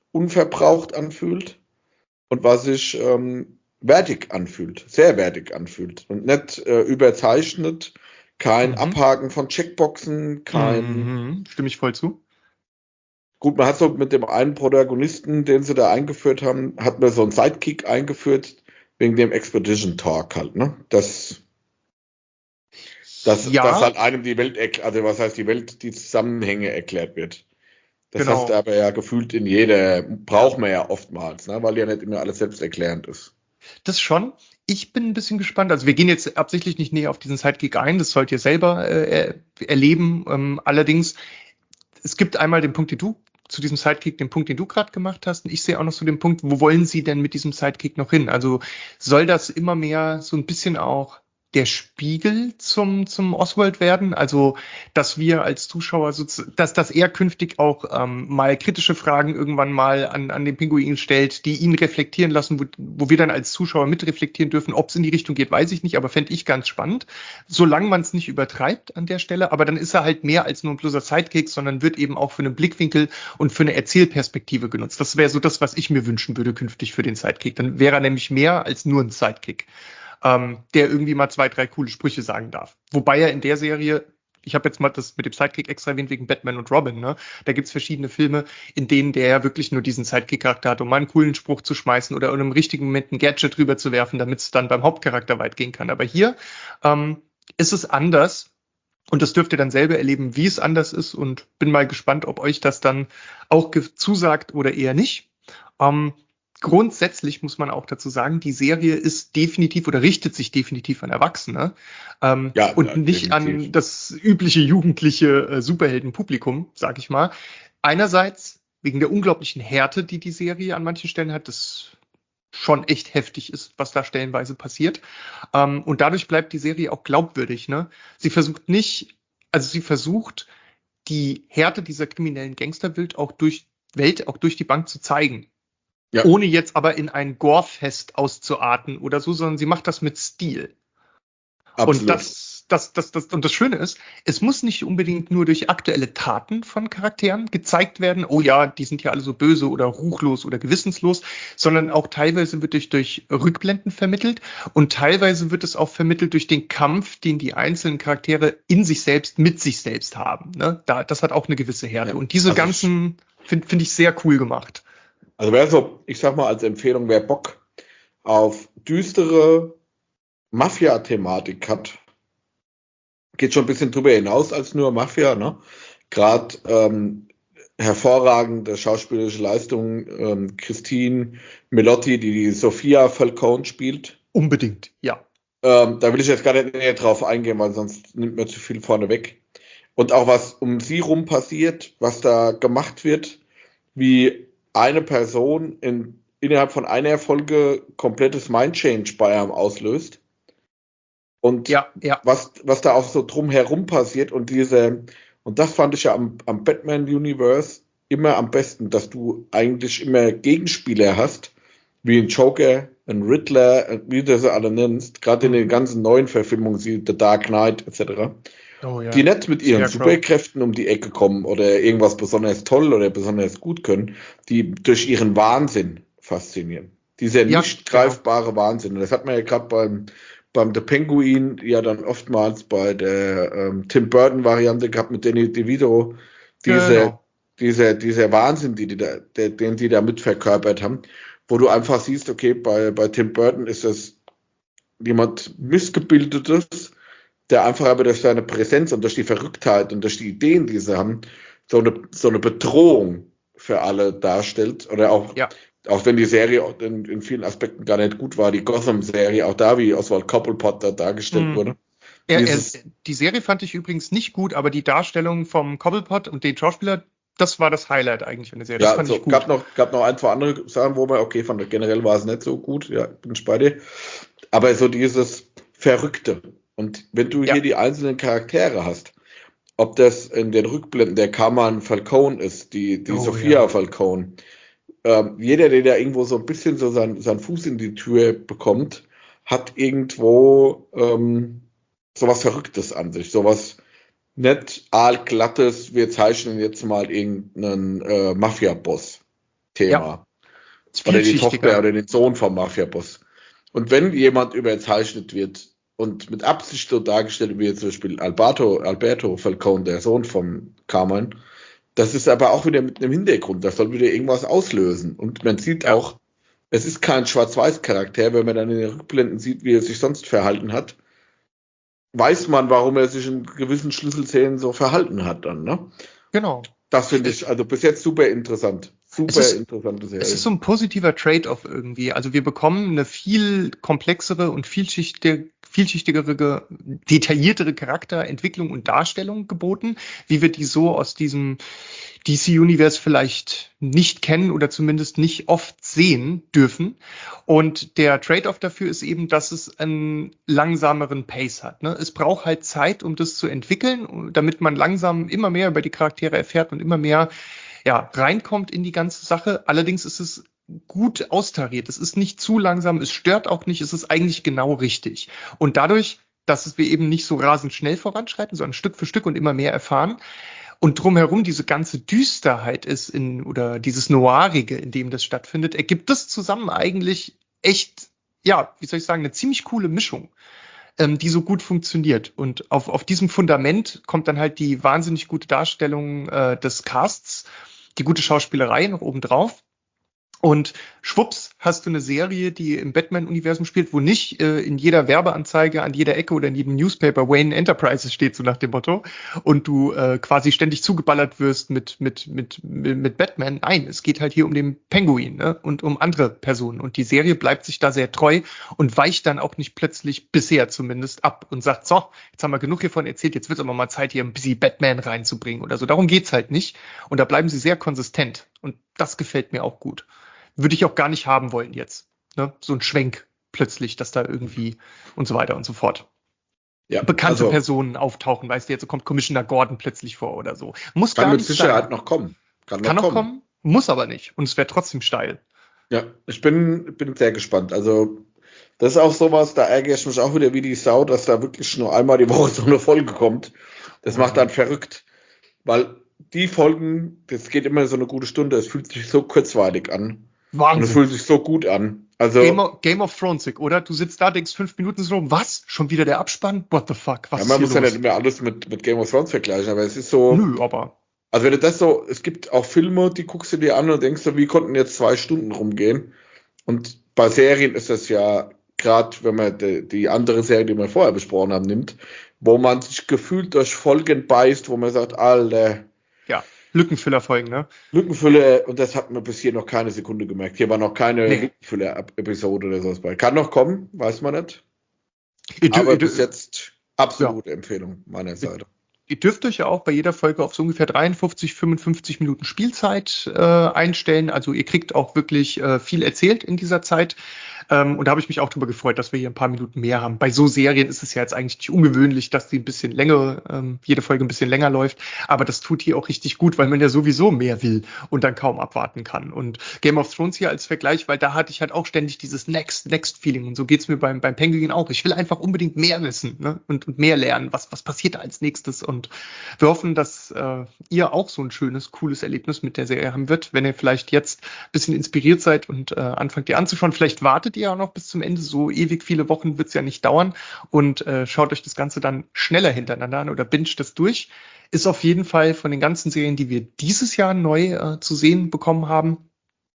unverbraucht anfühlt und was sich wertig anfühlt, sehr wertig anfühlt und nicht überzeichnet, kein Abhaken von Checkboxen, kein... Stimme ich voll zu. Gut, man hat so mit dem einen Protagonisten, den sie da eingeführt haben, hat man so einen Sidekick eingeführt, wegen dem Expedition Talk halt, ne? Dass halt einem die Welt, also was heißt die Welt, die Zusammenhänge erklärt wird. Das Genau. hast du aber ja gefühlt in jeder, braucht man ja oftmals, ne? Weil ja nicht immer alles selbsterklärend ist. Das schon. Ich bin ein bisschen gespannt. Also wir gehen jetzt absichtlich nicht näher auf diesen Sidekick ein. Das sollt ihr selber erleben. Allerdings, es gibt einmal den Punkt, zu diesem Sidekick, den Punkt, den du gerade gemacht hast. Und ich sehe auch noch so den Punkt, wo wollen sie denn mit diesem Sidekick noch hin? Also soll das immer mehr so ein bisschen auch der Spiegel zum Oswald werden? Also, dass wir als Zuschauer, dass er künftig auch mal kritische Fragen irgendwann mal an den Pinguin stellt, die ihn reflektieren lassen, wo wir dann als Zuschauer mitreflektieren dürfen. Ob es in die Richtung geht, weiß ich nicht, aber fände ich ganz spannend. Solange man es nicht übertreibt an der Stelle, aber dann ist er halt mehr als nur ein bloßer Sidekick, sondern wird eben auch für einen Blickwinkel und für eine Erzählperspektive genutzt. Das wäre so das, was ich mir wünschen würde künftig für den Sidekick. Dann wäre er nämlich mehr als nur ein Sidekick, der irgendwie mal 2, 3 coole Sprüche sagen darf. Wobei er in der Serie, ich habe jetzt mal das mit dem Sidekick extra erwähnt wegen Batman und Robin, ne? Da gibt's verschiedene Filme, in denen der ja wirklich nur diesen Sidekick-Charakter hat, um mal einen coolen Spruch zu schmeißen oder in einem richtigen Moment ein Gadget drüber zu werfen, damit es dann beim Hauptcharakter weit gehen kann. Aber hier ist es anders. Und das dürft ihr dann selber erleben, wie es anders ist, und bin mal gespannt, ob euch das dann auch zusagt oder eher nicht. Grundsätzlich muss man auch dazu sagen, die Serie ist definitiv oder richtet sich definitiv an Erwachsene und nicht definitiv an das übliche jugendliche Superheldenpublikum, sag ich mal. Einerseits wegen der unglaublichen Härte, die die Serie an manchen Stellen hat, das schon echt heftig ist, was da stellenweise passiert. Und dadurch bleibt die Serie auch glaubwürdig, ne? Sie versucht die Härte dieser kriminellen Gangsterwelt auch durch die Bank zu zeigen. Ja. Ohne jetzt aber in ein Gore-Fest auszuarten oder so, sondern sie macht das mit Stil. Absolut. Und und das Schöne ist, es muss nicht unbedingt nur durch aktuelle Taten von Charakteren gezeigt werden, oh ja, die sind ja alle so böse oder ruchlos oder gewissenslos, sondern auch teilweise wird durch Rückblenden vermittelt und teilweise wird es auch vermittelt durch den Kampf, den die einzelnen Charaktere in sich selbst, mit sich selbst haben. Ne? Das hat auch eine gewisse Härte. Ja, und diese ganzen finde ich sehr cool gemacht. Also wer so, ich sag mal als Empfehlung, wer Bock auf düstere Mafia-Thematik hat, geht schon ein bisschen drüber hinaus als nur Mafia, ne? Gerade hervorragende schauspielerische Leistung, Christine Melotti, die Sophia Falcone spielt. Unbedingt, ja. Da will ich jetzt gar nicht näher drauf eingehen, weil sonst nimmt man zu viel vorne weg. Und auch was um sie rum passiert, was da gemacht wird, wie eine Person innerhalb von einer Folge komplettes Mind-Change bei einem auslöst. Und was da auch so drumherum passiert und das fand ich ja am Batman-Universe immer am besten, dass du eigentlich immer Gegenspieler hast, wie ein Joker, ein Riddler, wie du sie alle nennst, gerade in den ganzen neuen Verfilmungen, wie The Dark Knight etc., die nicht mit ihren Superkräften um die Ecke kommen oder irgendwas besonders toll oder besonders gut können, die durch ihren Wahnsinn faszinieren. Dieser nicht greifbare Wahnsinn. Und das hat man ja gerade beim The Penguin ja dann oftmals bei der Tim Burton-Variante gehabt mit Danny DeVito, dieser Wahnsinn, den die da mit verkörpert haben, wo du einfach siehst, okay, bei Tim Burton ist das jemand Missgebildetes, der einfach aber durch seine Präsenz und durch die Verrücktheit und durch die Ideen, die sie haben, so eine Bedrohung für alle darstellt. Oder auch wenn die Serie in vielen Aspekten gar nicht gut war, die Gotham-Serie, auch da wie Oswald Cobblepot da dargestellt wurde. Die Serie fand ich übrigens nicht gut, aber die Darstellung vom Cobblepot und den Schauspieler, das war das Highlight eigentlich in der Serie. Das fand ich gut. Gab noch ein, zwei andere Sachen, wo man, generell war es nicht so gut, bin ich bei dir. Aber so dieses Verrückte. Und wenn du hier die einzelnen Charaktere hast, ob das in den Rückblenden der Carmine Falcone ist, die Sophia Falcone, jeder, der da irgendwo so ein bisschen so seinen Fuß in die Tür bekommt, hat irgendwo sowas Verrücktes an sich, sowas nicht aalglattes, wir zeichnen jetzt mal irgendeinen Mafia-Boss. Thema. Oder die Tochter oder den Sohn vom Mafia-Boss. Und wenn jemand überzeichnet wird und mit Absicht so dargestellt wird, zum Beispiel Alberto Falcone, der Sohn von Carmine, das ist aber auch wieder mit einem Hintergrund, das soll wieder irgendwas auslösen. Und man sieht auch, es ist kein Schwarz-Weiß-Charakter, wenn man dann in den Rückblenden sieht, wie er sich sonst verhalten hat, weiß man, warum er sich in gewissen Schlüsselszenen so verhalten hat dann, ne? Genau. Das finde ich also bis jetzt super interessant. Interessante Serie. Es ist so ein positiver Trade-off irgendwie. Also wir bekommen eine viel komplexere und vielschichtigere, detailliertere Charakterentwicklung und Darstellung geboten, wie wir die so aus diesem DC-Universe vielleicht nicht kennen oder zumindest nicht oft sehen dürfen. Und der Trade-off dafür ist eben, dass es einen langsameren Pace hat. Ne? Es braucht halt Zeit, um das zu entwickeln, damit man langsam immer mehr über die Charaktere erfährt und immer mehr reinkommt in die ganze Sache. Allerdings ist es gut austariert. Es ist nicht zu langsam, es stört auch nicht, es ist eigentlich genau richtig. Und dadurch, dass wir eben nicht so rasend schnell voranschreiten, sondern Stück für Stück und immer mehr erfahren, und drumherum diese ganze Düsterheit ist oder dieses Noirige, in dem das stattfindet, ergibt das zusammen eigentlich echt, wie soll ich sagen, eine ziemlich coole Mischung, die so gut funktioniert. Und auf diesem Fundament kommt dann halt die wahnsinnig gute Darstellung des Casts, die gute Schauspielerei noch obendrauf. Und schwupps hast du eine Serie, die im Batman-Universum spielt, wo nicht in jeder Werbeanzeige, an jeder Ecke oder in jedem Newspaper Wayne Enterprises steht, so nach dem Motto, und du quasi ständig zugeballert wirst mit Batman. Nein, es geht halt hier um den Penguin, ne? Und um andere Personen. Und die Serie bleibt sich da sehr treu und weicht dann auch nicht plötzlich, bisher zumindest, ab und sagt, so, jetzt haben wir genug hiervon erzählt, jetzt wird es aber mal Zeit, hier ein bisschen Batman reinzubringen oder so. Darum geht's halt nicht. Und da bleiben sie sehr konsistent. Und das gefällt mir auch gut. Würde ich auch gar nicht haben wollen jetzt. Ne? So ein Schwenk plötzlich, dass da irgendwie und so weiter und so fort. Ja, bekannte Personen auftauchen, weißt du, jetzt kommt Commissioner Gordon plötzlich vor oder so. Muss kann gar mit nicht Sicherheit sein. Noch kommen. Kann noch kommen, muss aber nicht. Und es wäre trotzdem steil. Ja, ich bin sehr gespannt. Also das ist auch sowas, da ärgere ich mich auch wieder wie die Sau, dass da wirklich nur einmal die Woche so eine Folge kommt. Das macht dann verrückt, weil die Folgen, das geht immer so eine gute Stunde, es fühlt sich so kurzweilig an. Wahnsinn. Und es fühlt sich so gut an. Also Game of Thrones, oder? Du sitzt da, denkst 5 Minuten so, was? Schon wieder der Abspann? What the fuck? Was man muss ja nicht immer alles mit Game of Thrones vergleichen, aber es ist so. Nö, aber. Also wenn du das so, es gibt auch Filme, die guckst du dir an und denkst so, wie konnten jetzt 2 Stunden rumgehen? Und bei Serien ist das ja, gerade wenn man die andere Serie, die wir vorher besprochen haben, nimmt, wo man sich gefühlt durch Folgen beißt, wo man sagt, Alter. Ja. Lückenfüller-Folgen, ne? Lückenfüller, und das hat man bis hier noch keine Sekunde gemerkt. Hier war noch keine Lückenfüller-Episode oder sowas bei. Kann noch kommen, weiß man nicht. Aber bis jetzt absolute Empfehlung meiner Seite. Ihr dürft euch ja auch bei jeder Folge auf so ungefähr 53, 55 Minuten Spielzeit einstellen. Also ihr kriegt auch wirklich viel erzählt in dieser Zeit. Und da habe ich mich auch drüber gefreut, dass wir hier ein paar Minuten mehr haben. Bei so Serien ist es ja jetzt eigentlich nicht ungewöhnlich, dass die ein bisschen länger, jede Folge ein bisschen länger läuft. Aber das tut hier auch richtig gut, weil man ja sowieso mehr will und dann kaum abwarten kann. Und Game of Thrones hier als Vergleich, weil da hatte ich halt auch ständig dieses Next-Feeling. Und so geht's mir beim Penguin auch. Ich will einfach unbedingt mehr wissen, ne? und mehr lernen. Was passiert da als nächstes? Und wir hoffen, dass ihr auch so ein schönes, cooles Erlebnis mit der Serie haben wird, wenn ihr vielleicht jetzt ein bisschen inspiriert seid und anfangt ihr anzuschauen. Vielleicht wartet ihr auch noch bis zum Ende. So ewig viele Wochen wird es ja nicht dauern. Und schaut euch das Ganze dann schneller hintereinander an oder binget das durch. Ist auf jeden Fall von den ganzen Serien, die wir dieses Jahr neu zu sehen bekommen haben,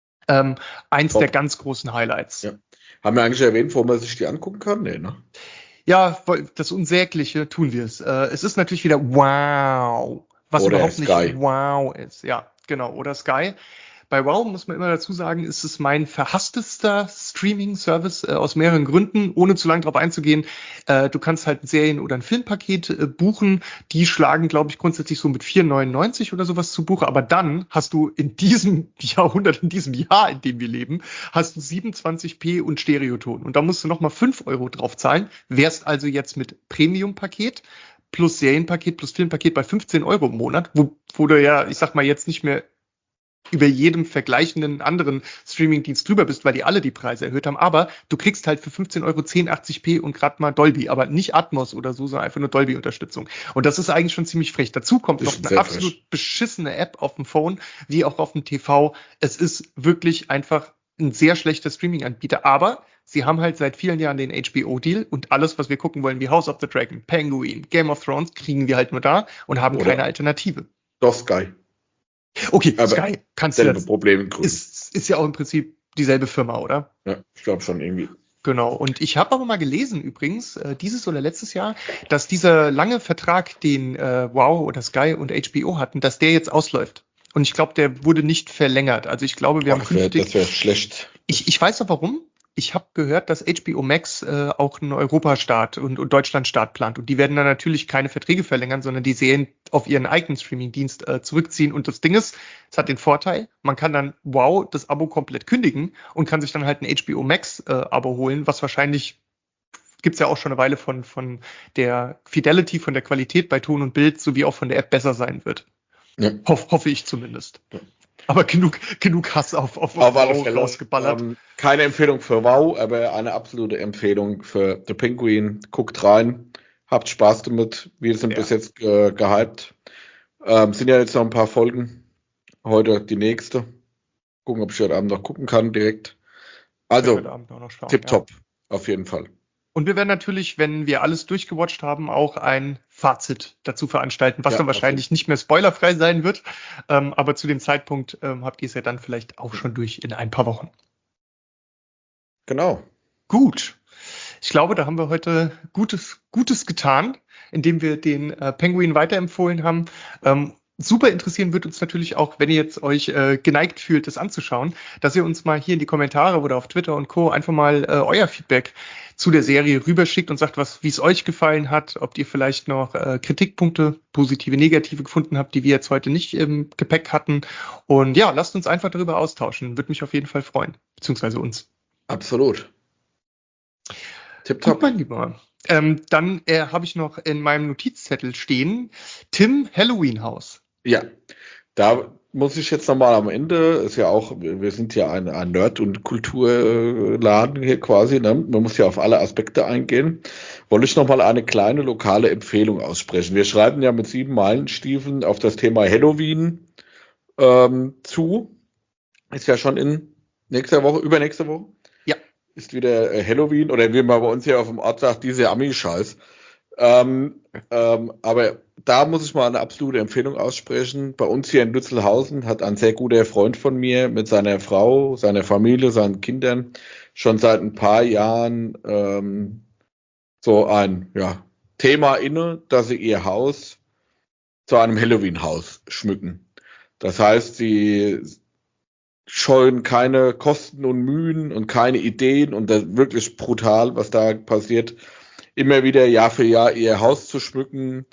eins der ganz großen Highlights. Ja. Haben wir eigentlich erwähnt, wo man sich die angucken kann? Nee, ne? Ja, das Unsägliche tun wir es. Es ist natürlich wieder wow, was oder überhaupt Sky. Nicht wow ist. Ja, genau, oder Sky. Bei Wow muss man immer dazu sagen, ist es mein verhasstester Streaming-Service aus mehreren Gründen, ohne zu lange darauf einzugehen. Du kannst halt ein Serien- oder ein Filmpaket buchen. Die schlagen, glaube ich, grundsätzlich so mit 4,99 oder sowas zu Buche. Aber dann hast du in diesem Jahrhundert, in diesem Jahr, in dem wir leben, hast du 27p und Stereoton. Und da musst du nochmal 5 Euro drauf zahlen. Wärst also jetzt mit Premium-Paket plus Serienpaket plus Filmpaket bei 15 Euro im Monat, wo du ja, ich sag mal, jetzt nicht mehr über jedem vergleichenden anderen Streamingdienst drüber bist, weil die alle die Preise erhöht haben. Aber du kriegst halt für 15 Euro 1080p und gerade mal Dolby, aber nicht Atmos oder so, sondern einfach nur Dolby-Unterstützung. Und das ist eigentlich schon ziemlich frech. Dazu kommt noch eine absolut beschissene App auf dem Phone, wie auch auf dem TV. Es ist wirklich einfach ein sehr schlechter Streaming-Anbieter, aber sie haben halt seit vielen Jahren den HBO-Deal und alles, was wir gucken wollen, wie House of the Dragon, Penguin, Game of Thrones, kriegen wir halt nur da und haben keine Alternative. Doch, Sky. Okay, aber Sky kannst du jetzt, Problem ist ja auch im Prinzip dieselbe Firma, oder? Ja, ich glaube schon irgendwie. Genau, und ich habe aber mal gelesen übrigens, dieses oder letztes Jahr, dass dieser lange Vertrag, den Wow oder Sky und HBO hatten, dass der jetzt ausläuft. Und ich glaube, der wurde nicht verlängert. Also ich glaube, wir haben künftig... Das wäre schlecht. Ich weiß noch warum. Ich habe gehört, dass HBO Max auch einen Europastart und Deutschlandstart plant. Und die werden dann natürlich keine Verträge verlängern, sondern die Serien auf ihren eigenen Streamingdienst zurückziehen. Und das Ding ist, es hat den Vorteil, man kann dann Wow das Abo komplett kündigen und kann sich dann halt ein HBO Max Abo holen, was wahrscheinlich, gibt's ja auch schon eine Weile von der Fidelity, von der Qualität bei Ton und Bild, sowie auch von der App besser sein wird. Ja. Hoffe ich zumindest. Ja. Aber genug Hass auf Wow rausgeballert. Keine Empfehlung für Wow, aber eine absolute Empfehlung für The Penguin. Guckt rein, habt Spaß damit. Wir sind bis jetzt gehypt. Sind ja jetzt noch ein paar Folgen. Heute die nächste. Gucken, ob ich heute Abend noch gucken kann direkt. Also, tipptopp, auf jeden Fall. Und wir werden natürlich, wenn wir alles durchgewatcht haben, auch ein Fazit dazu veranstalten, was dann wahrscheinlich nicht mehr spoilerfrei sein wird. Aber zu dem Zeitpunkt habt ihr es ja dann vielleicht auch schon durch in ein paar Wochen. Genau. Gut. Ich glaube, da haben wir heute Gutes getan, indem wir den Penguin weiterempfohlen haben. Super interessieren wird uns natürlich auch, wenn ihr jetzt euch geneigt fühlt, das anzuschauen, dass ihr uns mal hier in die Kommentare oder auf Twitter und Co. einfach mal euer Feedback zu der Serie rüberschickt und sagt, wie es euch gefallen hat, ob ihr vielleicht noch Kritikpunkte, positive, negative gefunden habt, die wir jetzt heute nicht im Gepäck hatten. Und ja, lasst uns einfach darüber austauschen. Würde mich auf jeden Fall freuen, beziehungsweise uns. Absolut. Tipptopp. Gut, mein Lieber. Dann habe ich noch in meinem Notizzettel stehen, Tim Halloween House. Ja, da muss ich jetzt nochmal am Ende, ist ja auch, wir sind ja ein Nerd- und Kulturladen hier quasi, ne? Man muss ja auf alle Aspekte eingehen. Wollte ich nochmal eine kleine lokale Empfehlung aussprechen. Wir schreiben ja mit 7 Meilenstiefeln auf das Thema Halloween zu. Ist ja schon in übernächste Woche. Ja. Ist wieder Halloween, oder wie man bei uns hier auf dem Ort sagt, diese Ami-Scheiß. Aber da muss ich mal eine absolute Empfehlung aussprechen. Bei uns hier in Lützelhausen hat ein sehr guter Freund von mir mit seiner Frau, seiner Familie, seinen Kindern schon seit ein paar Jahren so ein Thema inne, dass sie ihr Haus zu einem Halloween-Haus schmücken. Das heißt, sie scheuen keine Kosten und Mühen und keine Ideen, und das ist wirklich brutal, was da passiert. Immer wieder Jahr für Jahr ihr Haus zu schmücken,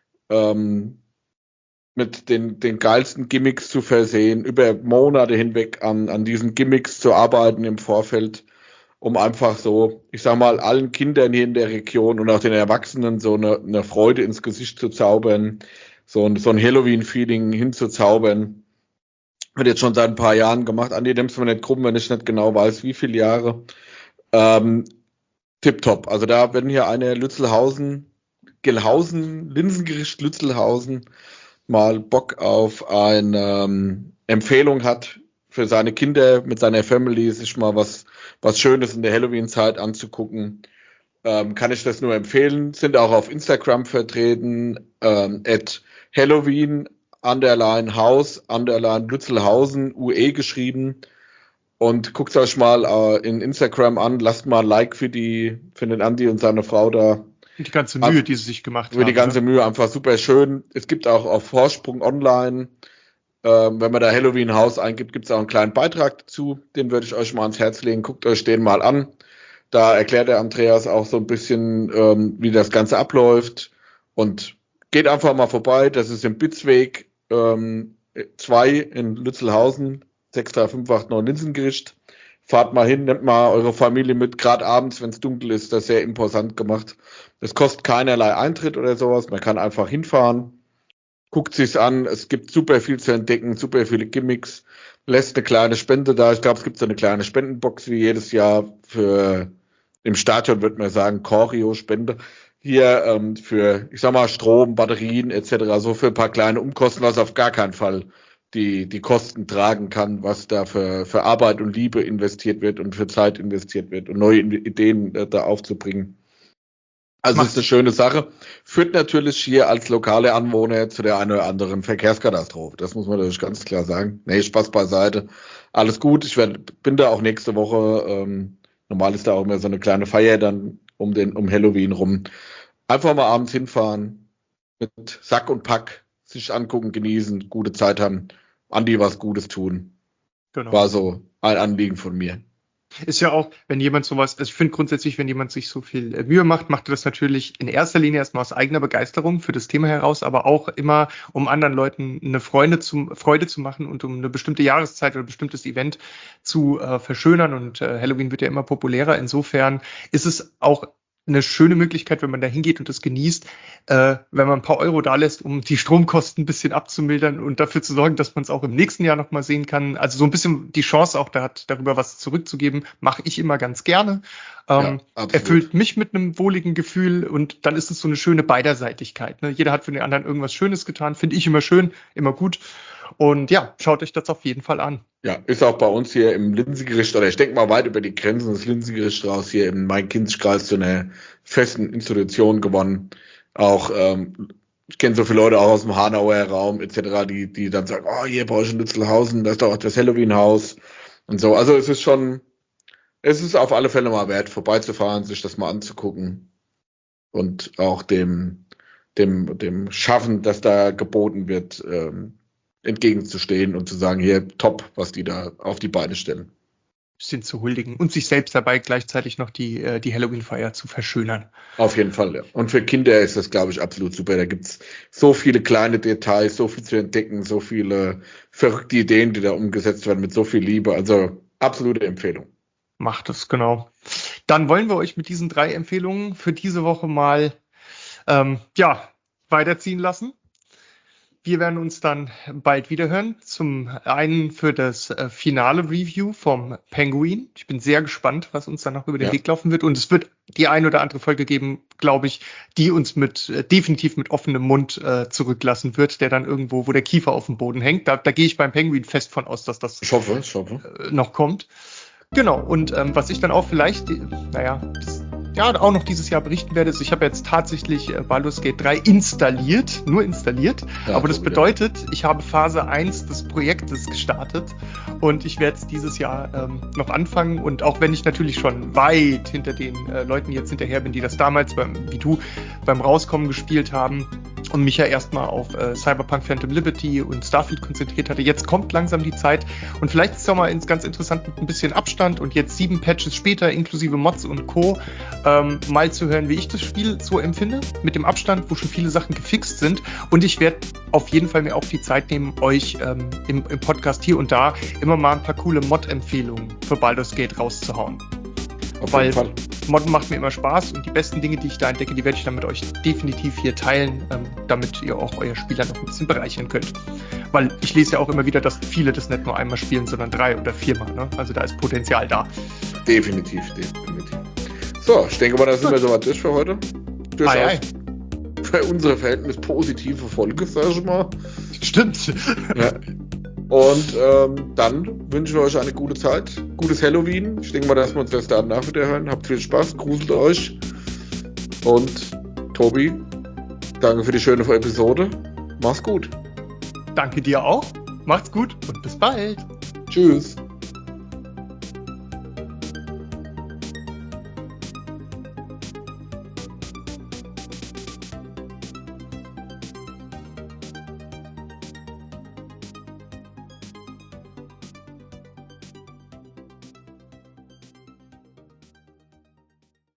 mit den geilsten Gimmicks zu versehen, über Monate hinweg an diesen Gimmicks zu arbeiten im Vorfeld, um einfach so, ich sag mal, allen Kindern hier in der Region und auch den Erwachsenen so eine Freude ins Gesicht zu zaubern, so ein Halloween-Feeling hinzuzaubern. Wird jetzt schon seit ein paar Jahren gemacht. Andi, nimmst du mir nicht krumm, wenn ich nicht genau weiß, wie viele Jahre. Tipptopp. Also da, wenn hier eine Linsengericht Lützelhausen mal Bock auf eine Empfehlung hat für seine Kinder mit seiner Family, sich mal was Schönes in der Halloween-Zeit anzugucken, kann ich das nur empfehlen. Sind auch auf Instagram vertreten, @Halloween_House_ UE geschrieben. Und guckt euch mal in Instagram an, lasst mal ein Like für den Andi und seine Frau da. Die ganze Mühe, die sie sich gemacht haben. Für die ganze Mühe, einfach super schön. Es gibt auch auf Vorsprung online, wenn man da Halloween Haus eingibt, gibt es auch einen kleinen Beitrag dazu. Den würde ich euch mal ans Herz legen. Guckt euch den mal an. Da erklärt der Andreas auch so ein bisschen, wie das Ganze abläuft. Und geht einfach mal vorbei. Das ist im Bitzweg 2 in Lützelhausen. 63589 Linsengericht. Fahrt mal hin, nehmt mal eure Familie mit, gerade abends, wenn es dunkel ist, das ist sehr imposant gemacht. Das kostet keinerlei Eintritt oder sowas, man kann einfach hinfahren guckt sich's an. Es gibt super viel zu entdecken, super viele Gimmicks. Lässt eine kleine Spende da. Ich glaube, es gibt so eine kleine Spendenbox wie jedes Jahr für, im Stadion würde man sagen, Choreo-Spende. Hier für, ich sag mal, Strom, Batterien etc. So für ein paar kleine Umkosten, was auf gar keinen Fall die Kosten tragen kann, was da für Arbeit und Liebe investiert wird und für Zeit investiert wird und neue Ideen da aufzubringen. Also ist eine schöne Sache. Führt natürlich hier als lokale Anwohner zu der einen oder anderen Verkehrskatastrophe. Das muss man natürlich ganz klar sagen. Nee, Spaß beiseite. Alles gut. Ich bin da auch nächste Woche. Normal ist da auch immer so eine kleine Feier dann um Halloween rum. Einfach mal abends hinfahren, mit Sack und Pack, sich angucken, genießen, gute Zeit haben, Andi was Gutes tun. Genau. War so ein Anliegen von mir. Ist ja auch, wenn jemand sowas, also ich finde grundsätzlich, wenn jemand sich so viel Mühe macht er das natürlich in erster Linie erstmal aus eigener Begeisterung für das Thema heraus, aber auch immer, um anderen Leuten eine Freude zu machen und um eine bestimmte Jahreszeit oder ein bestimmtes Event zu verschönern. Und Halloween wird ja immer populärer. Insofern ist es auch eine schöne Möglichkeit, wenn man da hingeht und das genießt, wenn man ein paar Euro da lässt, um die Stromkosten ein bisschen abzumildern und dafür zu sorgen, dass man es auch im nächsten Jahr nochmal sehen kann. Also so ein bisschen die Chance auch da hat, darüber was zurückzugeben, mache ich immer ganz gerne. Erfüllt mich mit einem wohligen Gefühl und dann ist es so eine schöne Beiderseitigkeit. Ne? Jeder hat für den anderen irgendwas Schönes getan, finde ich immer schön, immer gut. Und ja, schaut euch das auf jeden Fall an. Ja, ist auch bei uns hier im Linsengericht, oder ich denke mal weit über die Grenzen des Linsengerichts raus, hier im Main-Kinzig-Kreis zu einer festen Institution gewonnen. Auch, ich kenne so viele Leute auch aus dem Hanauer Raum etc., die dann sagen, oh, hier bei euch in Lützelhausen, das ist doch auch das Halloween-Haus und so. Also es ist auf alle Fälle mal wert, vorbeizufahren, sich das mal anzugucken und auch dem Schaffen, das da geboten wird, entgegenzustehen und zu sagen, hier, top, was die da auf die Beine stellen. Bisschen zu huldigen und sich selbst dabei gleichzeitig noch die Halloween-Feier zu verschönern. Auf jeden Fall, ja. Und für Kinder ist das, glaube ich, absolut super. Da gibt's so viele kleine Details, so viel zu entdecken, so viele verrückte Ideen, die da umgesetzt werden mit so viel Liebe. Also absolute Empfehlung. Macht es, genau. Dann wollen wir euch mit diesen 3 Empfehlungen für diese Woche mal weiterziehen lassen. Wir werden uns dann bald wieder hören. Zum einen für das finale Review vom Penguin. Ich bin sehr gespannt, was uns dann noch über den Weg laufen wird. Und es wird die ein oder andere Folge geben, glaube ich, die uns definitiv mit offenem Mund zurücklassen wird, der dann irgendwo, wo der Kiefer auf dem Boden hängt. Da gehe ich beim Penguin fest von aus, dass das ich hoffe. Noch kommt. Genau. Und was ich dann auch vielleicht, auch noch dieses Jahr berichten werde, ist, ich habe jetzt tatsächlich Baldur's Gate 3 nur installiert, aber das bedeutet, ich habe Phase 1 des Projektes gestartet und ich werde es dieses Jahr noch anfangen und auch wenn ich natürlich schon weit hinter den Leuten jetzt hinterher bin, die das damals wie du beim Rauskommen gespielt haben und mich ja erstmal auf Cyberpunk Phantom Liberty und Starfield konzentriert hatte, jetzt kommt langsam die Zeit und vielleicht ist es auch mal ganz interessant mit ein bisschen Abstand und jetzt 7 Patches später inklusive Mods und Co. Mal zu hören, wie ich das Spiel so empfinde, mit dem Abstand, wo schon viele Sachen gefixt sind. Und ich werde auf jeden Fall mir auch die Zeit nehmen, euch im Podcast hier und da immer mal ein paar coole Mod-Empfehlungen für Baldur's Gate rauszuhauen. Weil Modden macht mir immer Spaß und die besten Dinge, die ich da entdecke, die werde ich dann mit euch definitiv hier teilen, damit ihr auch euer Spiel dann noch ein bisschen bereichern könnt. Weil ich lese ja auch immer wieder, dass viele das nicht nur einmal spielen, sondern 3 oder 4 Mal. Ne? Also da ist Potenzial Definitiv. So, ich denke mal, da sind wir soweit durch für heute. Durchaus für unsere Verhältnis positive Folge, sag ich mal. Stimmt. Ja. Und dann wünschen wir euch eine gute Zeit, gutes Halloween. Ich denke mal, dass wir uns das danach wieder hören. Habt viel Spaß, gruselt euch. Und Tobi, danke für die schöne Episode. Mach's gut. Danke dir auch. Macht's gut und bis bald. Tschüss.